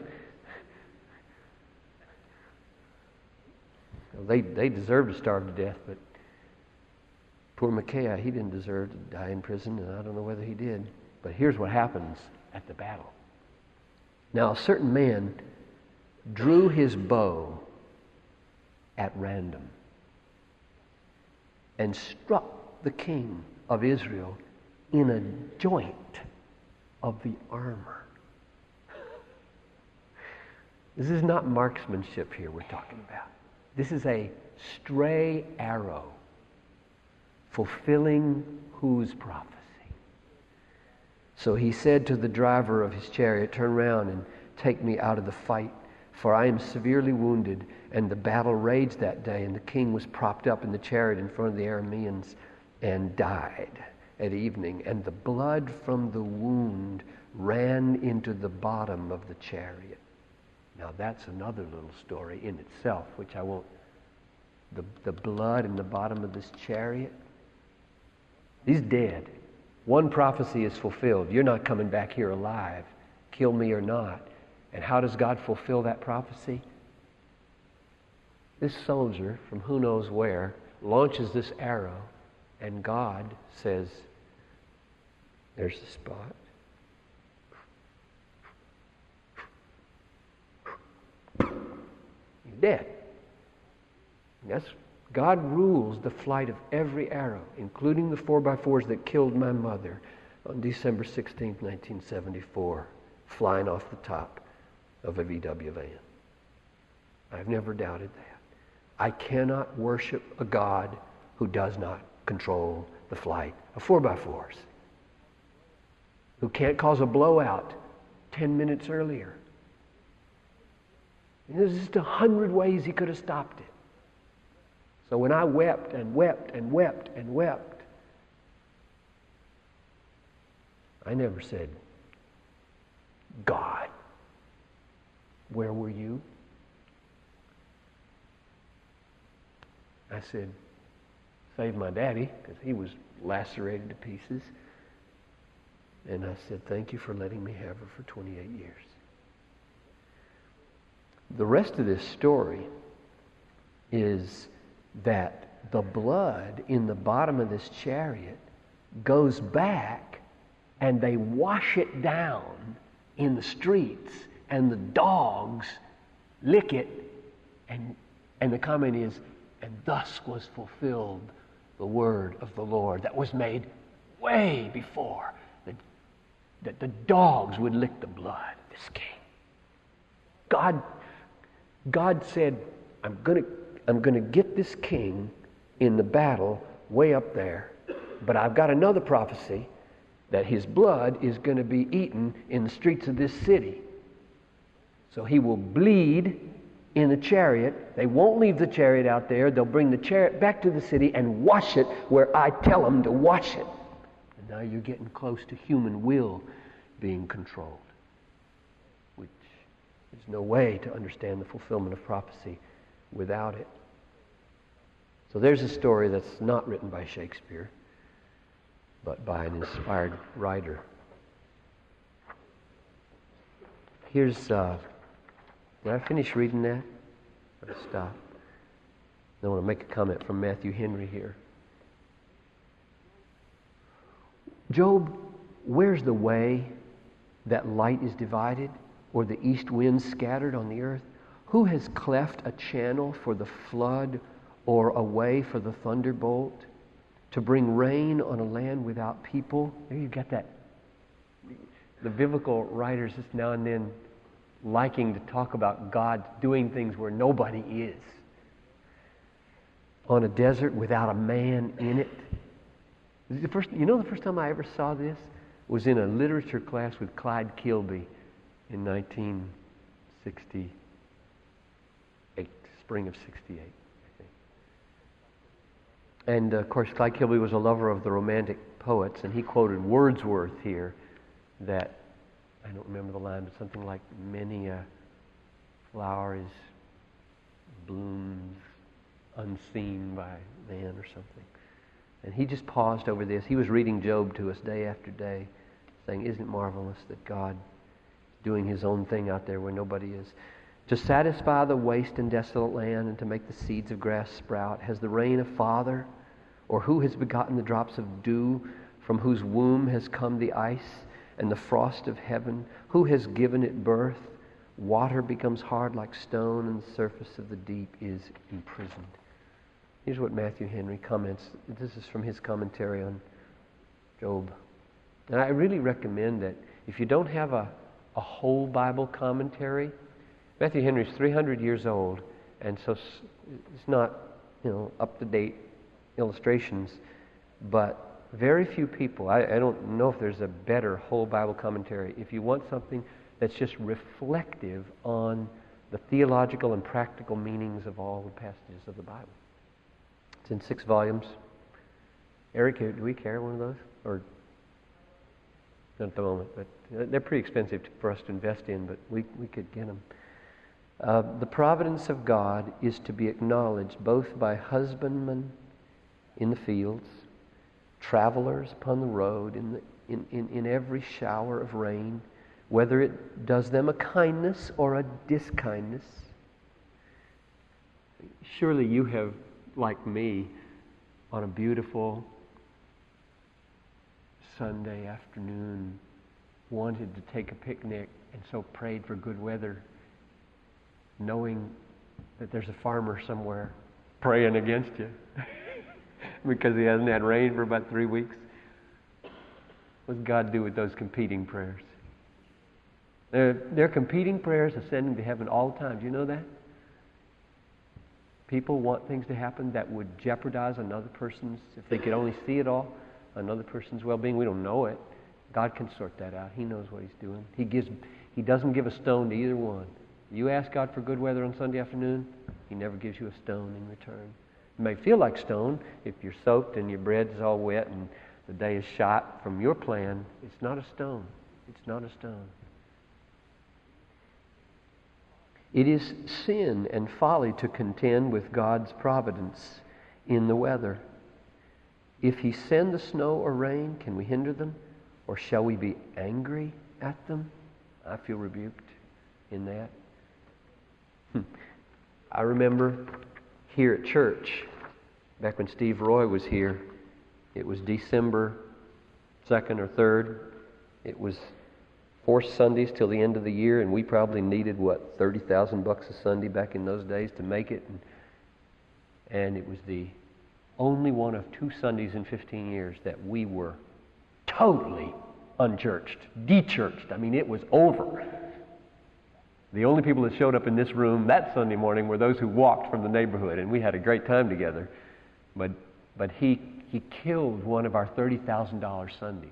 Well, they, they deserve to starve to death, but poor Micaiah, he didn't deserve to die in prison, and I don't know whether he did. But here's what happens at the battle. Now, a certain man drew his bow at random and struck the king of Israel in a joint of the armor. This is not marksmanship here we're talking about. This is a stray arrow fulfilling whose prophecy? So he said to the driver of his chariot, turn round and take me out of the fight, for I am severely wounded. And the battle raged that day, and the king was propped up in the chariot in front of the Arameans and died at evening. And the blood from the wound ran into the bottom of the chariot. Now that's another little story in itself, which I won't. The, the blood in the bottom of this chariot. He's dead. One prophecy is fulfilled. You're not coming back here alive. Kill me or not. And how does God fulfill that prophecy? This soldier from who knows where launches this arrow, and God says, there's the spot. He's dead. And that's God rules the flight of every arrow, including the four by fours that killed my mother on December sixteenth, nineteen seventy-four, flying off the top of a V W van. I've never doubted that. I cannot worship a God who does not control the flight of four by fours, who can't cause a blowout ten minutes earlier. And there's just a hundred ways he could have stopped it. So when I wept and wept and wept and wept, I never said, God, where were you? I said, save my daddy, because he was lacerated to pieces. And I said, thank you for letting me have her for twenty-eight years. The rest of this story is that the blood in the bottom of this chariot goes back and they wash it down in the streets and the dogs lick it, and and the comment is, and thus was fulfilled the word of the Lord that was made way before that, that the dogs would lick the blood of this king. God, God said, I'm gonna I'm gonna get this king in the battle way up there, but I've got another prophecy that his blood is going to be eaten in the streets of this city. So he will bleed in the chariot. They won't leave the chariot out there. They'll bring the chariot back to the city and wash it where I tell them to wash it. And now you're getting close to human will being controlled, which there's no way to understand the fulfillment of prophecy without it. So there's a story that's not written by Shakespeare, but by an inspired writer. Here's, uh, did I finish reading that? Or stop? I want to make a comment from Matthew Henry here. Job, where's the way that light is divided, or the east wind scattered on the earth? Who has cleft a channel for the flood, or a way for the thunderbolt, to bring rain on a land without people? There you've got that. The biblical writers just now and then liking to talk about God doing things where nobody is. On a desert without a man in it. The first, you know the first time I ever saw this was in a literature class with Clyde Kilby in nineteen sixty-eight, spring of sixty-eight, I think. And uh, of course Clyde Kilby was a lover of the Romantic poets, and he quoted Wordsworth here that, I don't remember the line, but something like, many a flower is blooms unseen by man or something. And he just paused over this. He was reading Job to us day after day, saying, isn't it marvelous that God is doing his own thing out there where nobody is? To satisfy the waste and desolate land, and to make the seeds of grass sprout, has the rain a father? Or who has begotten the drops of dew, from whose womb has come the ice and the frost of heaven? Who has given it birth? Water becomes hard like stone, and the surface of the deep is imprisoned. Here's what Matthew Henry comments. This is from his commentary on Job. And I really recommend that if you don't have a, a whole Bible commentary, Matthew Henry's three hundred years old, and so it's not, you know, up-to-date illustrations, but very few people, I, I don't know if there's a better whole Bible commentary. If you want something that's just reflective on the theological and practical meanings of all the passages of the Bible. It's in six volumes. Eric, do we carry one of those? Or not at the moment, but they're pretty expensive for us to invest in, but we, we could get them. Uh, the providence of God is to be acknowledged both by husbandmen in the fields, travelers upon the road, in, the, in, in, in every shower of rain, whether it does them a kindness or a diskindness. Surely you have, like me, on a beautiful Sunday afternoon, wanted to take a picnic and so prayed for good weather, knowing that there's a farmer somewhere praying against you because he hasn't had rain for about three weeks. What does God do with those competing prayers? They're, they're competing prayers ascending to heaven all the time. Do you know that? People want things to happen that would jeopardize another person's, if they could only see it all, another person's well-being. We don't know it. God can sort that out. He knows what He's doing. He gives. He doesn't give a stone to either one. You ask God for good weather on Sunday afternoon, He never gives you a stone in return. It may feel like stone if you're soaked and your bread is all wet and the day is shot from your plan, it's not a stone. It's not a stone. It is sin and folly to contend with God's providence in the weather. If He send the snow or rain, can we hinder them? Or shall we be angry at them? I feel rebuked in that. Hmm. I remember here at church, back when Steve Roy was here, it was December second or third. It was four Sundays till the end of the year, and we probably needed, what, thirty thousand bucks a Sunday back in those days to make it. And, and it was the only one of two Sundays in fifteen years that we were totally unchurched, de-churched. I mean, it was over. The only people that showed up in this room that Sunday morning were those who walked from the neighborhood, and we had a great time together. But but he he killed one of our thirty thousand dollars Sundays.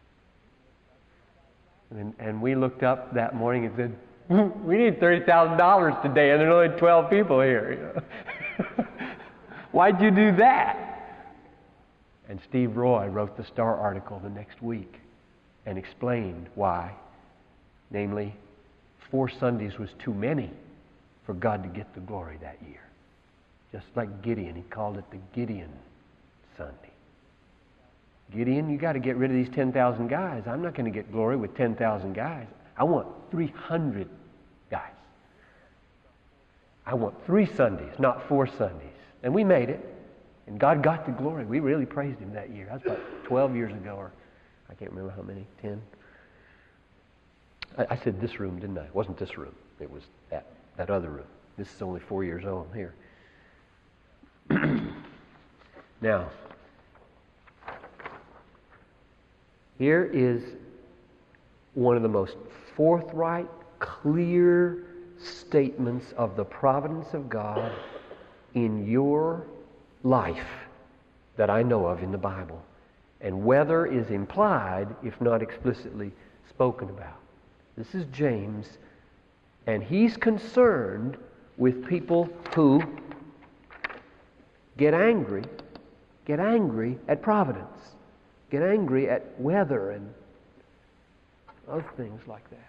And, and we looked up that morning and said, we need thirty thousand dollars today, and there are only twelve people here. You know? Why'd you do that? And Steve Roy wrote the Star article the next week and explained why. Namely, four Sundays was too many for God to get the glory that year. Just like Gideon, he called it the Gideon Sunday. Gideon, you got to get rid of these ten thousand guys. I'm not going to get glory with ten thousand guys. I want three hundred guys. I want three Sundays, not four Sundays. And we made it. And God got the glory. We really praised Him that year. That's about twelve years ago, or I can't remember how many, ten. I, I said this room, didn't I? It wasn't this room. It was that, that other room. This is only four years old here. Now, here is one of the most forthright, clear statements of the providence of God in your life that I know of in the Bible. And weather is implied, if not explicitly spoken about. This is James, and he's concerned with people who get angry, get angry at providence, get angry at weather and other things like that.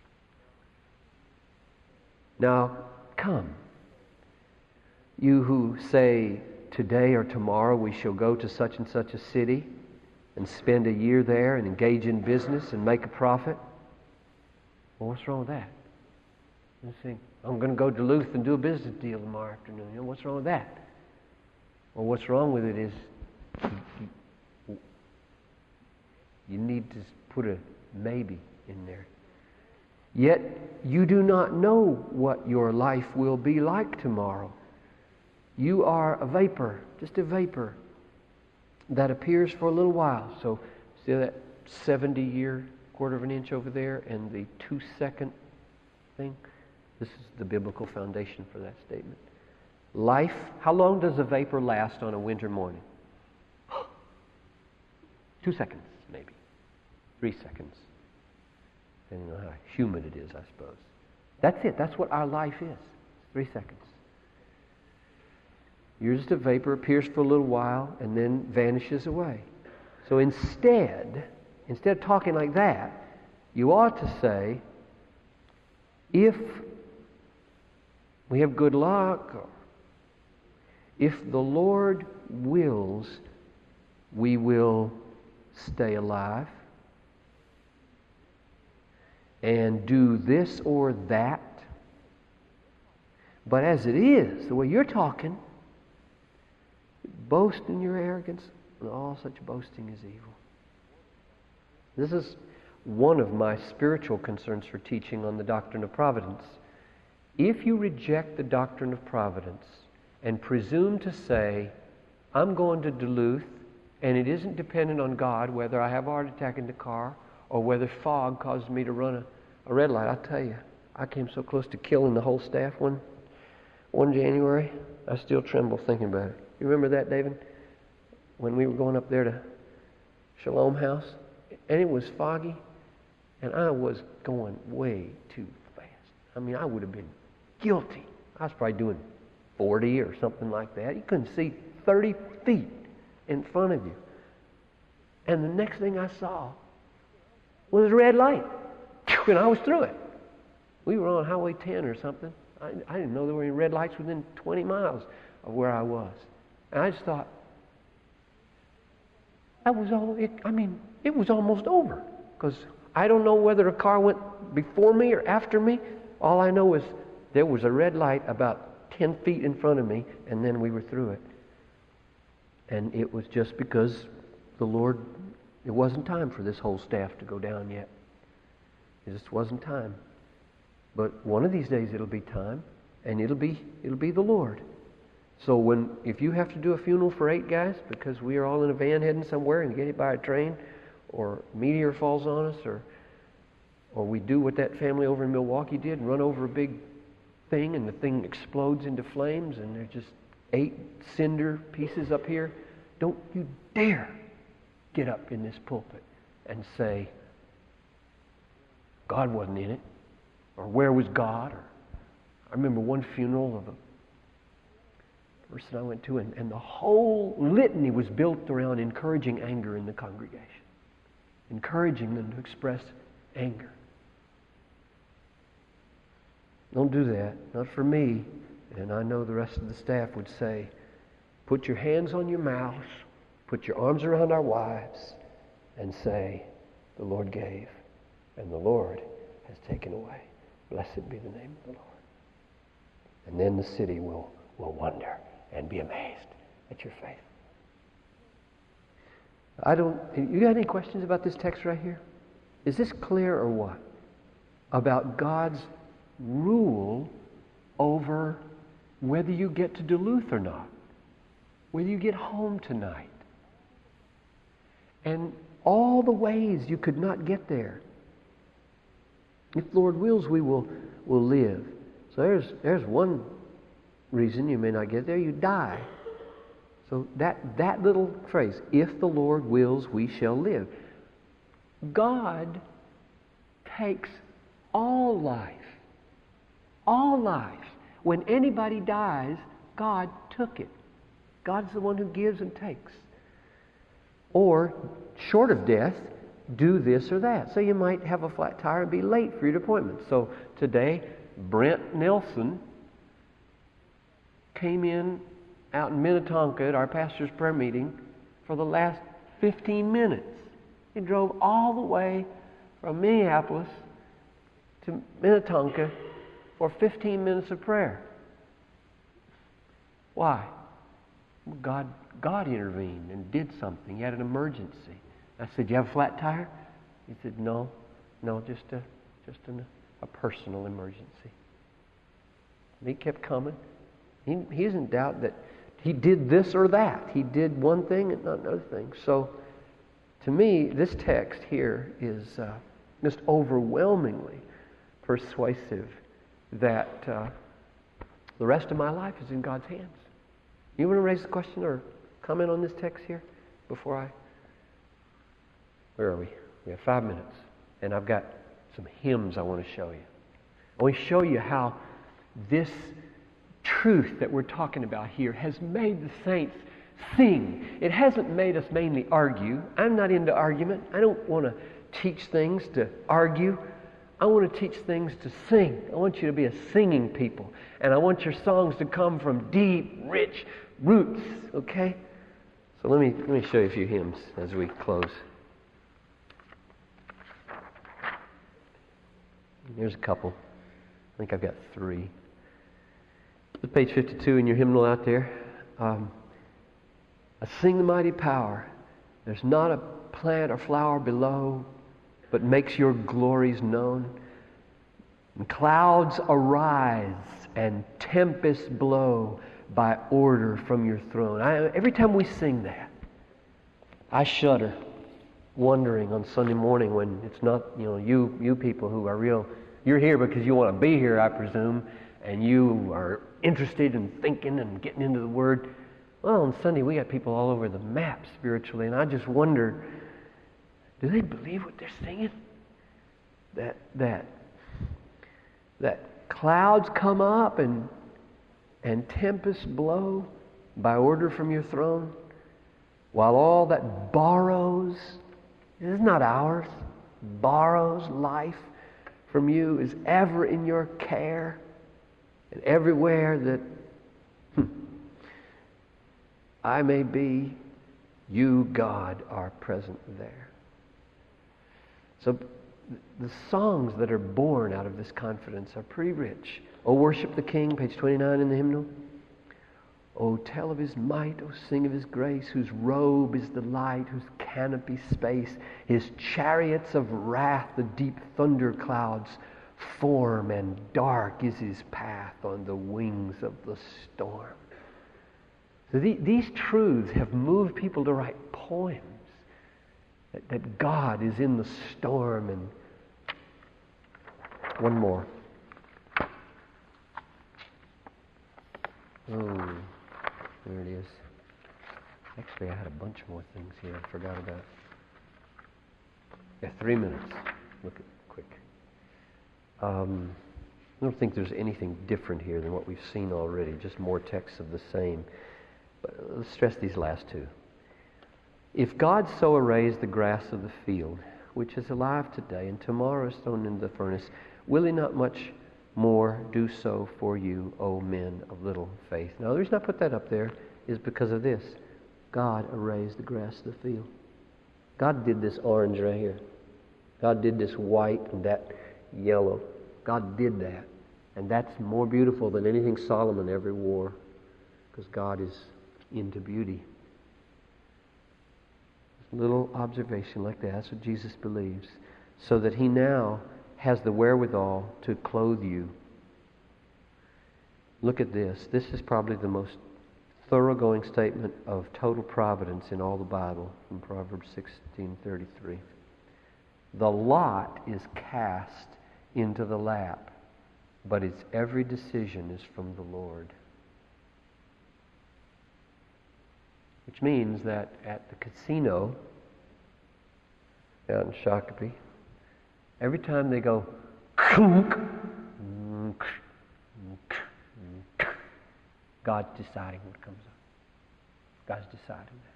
Now, come, you who say, today or tomorrow we shall go to such and such a city and spend a year there and engage in business and make a profit. Well, what's wrong with that? You think, I'm going to go to Duluth and do a business deal tomorrow afternoon. You know, what's wrong with that? Well, what's wrong with it is you, you need to put a maybe in there. Yet you do not know what your life will be like tomorrow. You are a vapor, just a vapor that appears for a little while. So see that seventy-year quarter of an inch over there and the two-second thing? This is the biblical foundation for that statement. Life, how long does a vapor last on a winter morning? Two seconds, maybe. Three seconds. Depending on how humid it is, I suppose. That's it. That's what our life is. Three seconds. You're just a vapor, appears for a little while, and then vanishes away. So instead, instead of talking like that, you ought to say, if we have good luck, or if the Lord wills, we will stay alive and do this or that. But as it is, the way you're talking, boast in your arrogance, and all such boasting is evil. This is one of my spiritual concerns for teaching on the doctrine of providence. If you reject the doctrine of providence and presume to say, I'm going to Duluth, and it isn't dependent on God whether I have a heart attack in the car or whether fog causes me to run a, a red light, I'll tell you, I came so close to killing the whole staff one, one January. I still tremble thinking about it. You remember that, David? When we were going up there to Shalom House, and it was foggy, and I was going way too fast. I mean, I would have been guilty. I was probably doing forty or something like that. You couldn't see thirty feet in front of you. And the next thing I saw was a red light. And I was through it. We were on Highway ten or something. I, I didn't know there were any red lights within twenty miles of where I was. And I just thought, that was all, it, I mean, it was almost over. Because I don't know whether a car went before me or after me. All I know is there was a red light about ten feet in front of me, and then we were through it. And it was just because the Lord, it wasn't time for this whole staff to go down yet. It just wasn't time. But one of these days it'll be time, and it'll be it'll be the Lord. So when if you have to do a funeral for eight guys because we are all in a van heading somewhere and get hit by a train, or a meteor falls on us, or or we do what that family over in Milwaukee did and run over a big thing and the thing explodes into flames and there's just eight cinder pieces up here, don't you dare get up in this pulpit and say, God wasn't in it, or where was God? Or I remember one funeral of a person I went to, and, and the whole litany was built around encouraging anger in the congregation, encouraging them to express anger. Don't do that, not for me. And I know the rest of the staff would say, put your hands on your mouths, put your arms around our wives, and say, the Lord gave, and the Lord has taken away. Blessed be the name of the Lord. And then the city will, will wonder and be amazed at your faith. I don't, you got any questions about this text right here? Is this clear or what? About God's rule over whether you get to Duluth or not, whether you get home tonight, and all the ways you could not get there. If Lord wills, we will will live. So there's there's one reason you may not get there. You die. So that that little phrase, if the Lord wills, we shall live. God takes all life. All life. When anybody dies, God took it. God's the one who gives and takes. Or, short of death, do this or that. So you might have a flat tire and be late for your appointment. So today, Brent Nelson came in out in Minnetonka at our pastor's prayer meeting for the last fifteen minutes. He drove all the way from Minneapolis to Minnetonka for fifteen minutes of prayer. Why? God, God intervened and did something. He had an emergency. I said, "You have a flat tire?" He said, "No, no, just a, just an, a personal emergency." And he kept coming. He, he isn't doubt that he did this or that. He did one thing and not another thing. So, to me, this text here is uh, just overwhelmingly persuasive that uh, the rest of my life is in God's hands. You want to raise a question or comment on this text here before I... Where are we? We have five minutes. And I've got some hymns I want to show you. I want to show you how this truth that we're talking about here has made the saints sing. It hasn't made us mainly argue. I'm not into argument. I don't want to teach things to argue. I want to teach things to sing. I want you to be a singing people. And I want your songs to come from deep, rich roots. Okay? So let me let me show you a few hymns as we close. Here's a couple. I think I've got three. Page fifty-two in your hymnal out there. Um, I sing the mighty power. There's not a plant or flower below, but makes your glories known. And clouds arise and tempests blow by order from your throne. I, every time we sing that, I shudder, wondering on Sunday morning when it's not, you know, you you people who are real. You're here because you want to be here, I presume, and you are interested in thinking and getting into the Word. Well, on Sunday we got people all over the map spiritually, and I just wonder, do they believe what they're singing? That that that clouds come up and and tempests blow by order from your throne. while all that borrows, it is not ours, borrows life from you is ever in your care, and everywhere that hmm, I may be, you, God, are present there. So the songs that are born out of this confidence are pretty rich. O worship the King, page twenty-nine in the hymnal. O tell of His might, O sing of His grace, whose robe is the light, whose canopy space, His chariots of wrath, the deep thunder clouds form, and dark is His path on the wings of the storm. So the, these truths have moved people to write poems, that, that God is in the storm. And one more. Oh, there it is. Actually, I had a bunch more things here I forgot about. Yeah, three minutes. Look at quick. Um, I don't think there's anything different here than what we've seen already, just more texts of the same. But let's stress these last two. If God so arrays the grass of the field, which is alive today and tomorrow is thrown into the furnace, will He not much more do so for you, O men of little faith? Now, the reason I put that up there is because of this. God arrays the grass of the field. God did this orange right here. God did this white and that yellow. God did that. And that's more beautiful than anything Solomon ever wore, because God is into beauty. This little observation like that, that's what Jesus believes. So that He now has the wherewithal to clothe you. Look at this. This is probably the most thoroughgoing statement of total providence in all the Bible, from Proverbs sixteen thirty-three. The lot is cast into the lap, but its every decision is from the Lord. Which means that at the casino out in Shakopee, every time they go, God's deciding what comes up. God's deciding that.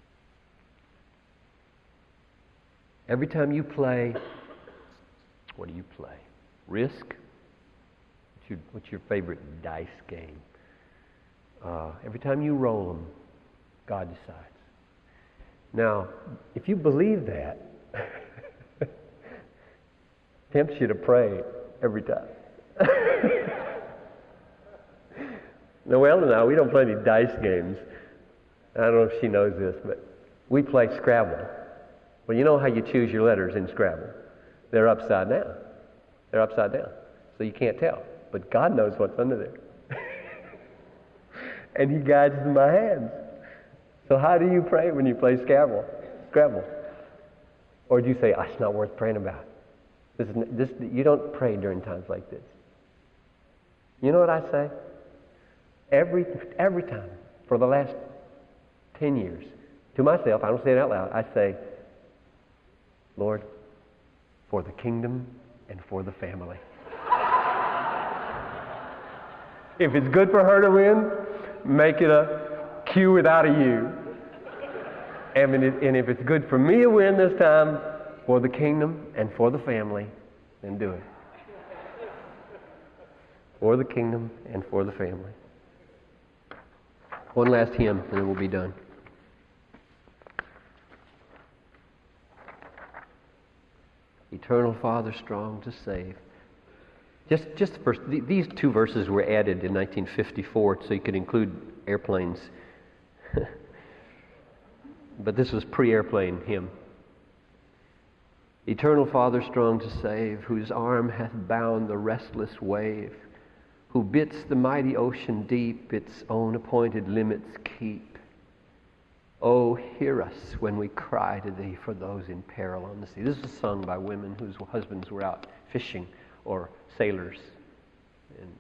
Every time you play, what do you play? Risk? What's your, what's your favorite dice game? Uh, every time you roll them, God decides. Now, if you believe that, tempts you to pray every time. Noelle and I, we don't play any dice games. I don't know if she knows this, but we play Scrabble. Well, you know how you choose your letters in Scrabble? They're upside down. They're upside down. So you can't tell. But God knows what's under there. And He guides my hands. So how do you pray when you play Scrabble? Scrabble. Or do you say, oh, it's not worth praying about? This is, this, you don't pray during times like this. You know what I say? Every, every time, for the last ten years, to myself, I don't say it out loud, I say, Lord, for the kingdom and for the family. If it's good for her to win, make it a Q without a U. And if it's good for me to win this time, for the kingdom and for the family, then do it. For the kingdom and for the family. One last hymn, and then we'll be done. Eternal Father, strong to save. Just, just the first, th- these two verses were added in nineteen fifty-four, so you could include airplanes. But this was pre-airplane hymn. Eternal Father, strong to save, whose arm hath bound the restless wave, who bids the mighty ocean deep its own appointed limits keep. Oh, hear us when we cry to Thee for those in peril on the sea. This is sung by women whose husbands were out fishing, or sailors. And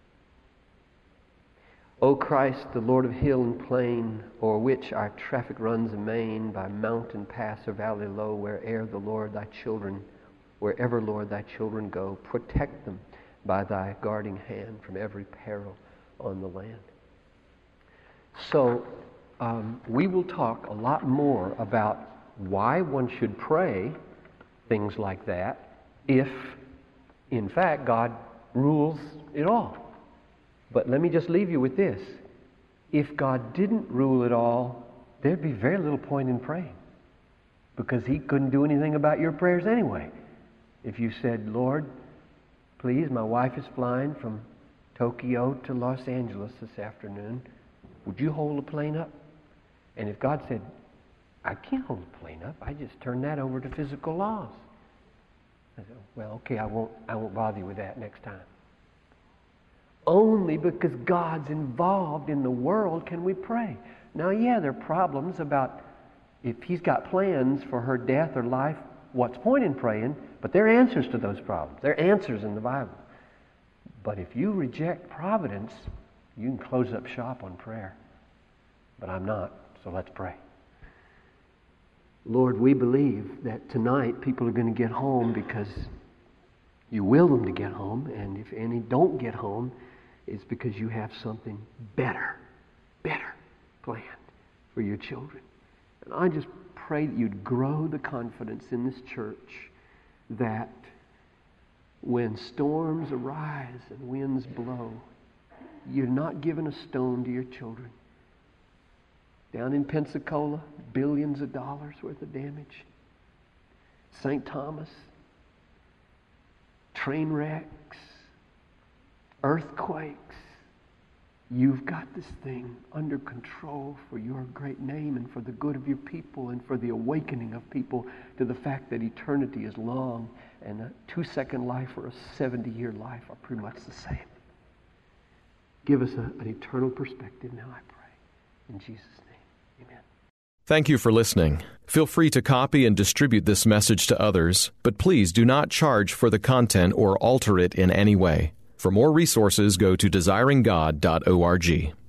O Christ, the Lord of hill and plain, o'er which our traffic runs amain, by mountain pass or valley low, where'er the Lord Thy children, wherever, Lord, Thy children go, protect them by Thy guarding hand from every peril on the land. So, um, we will talk a lot more about why one should pray things like that if, in fact, God rules it all. But let me just leave you with this. If God didn't rule it all, there'd be very little point in praying, because He couldn't do anything about your prayers anyway. If you said, Lord, please, my wife is flying from Tokyo to Los Angeles this afternoon. Would you hold the plane up? And if God said, I can't hold the plane up, I just turn that over to physical laws. I said, well, okay, I won't, I won't bother you with that next time. Only because God's involved in the world can we pray. Now, yeah, there are problems about if He's got plans for her death or life, what's point in praying? But there are answers to those problems. There are answers in the Bible. But if you reject providence, you can close up shop on prayer. But I'm not, so let's pray. Lord, we believe that tonight people are going to get home because You will them to get home, and if any don't get home, it's because You have something better, better planned for Your children. And I just pray that You'd grow the confidence in this church that when storms arise and winds blow, You're not giving a stone to Your children. Down in Pensacola, billions of dollars worth of damage. Saint Thomas, train wrecks, earthquakes. You've got this thing under control for Your great name and for the good of Your people and for the awakening of people to the fact that eternity is long and a two-second life or a seventy-year life are pretty much the same. Give us a, an eternal perspective now, I pray. In Jesus' name, amen. Thank you for listening. Feel free to copy and distribute this message to others, but please do not charge for the content or alter it in any way. For more resources, go to desiring god dot org.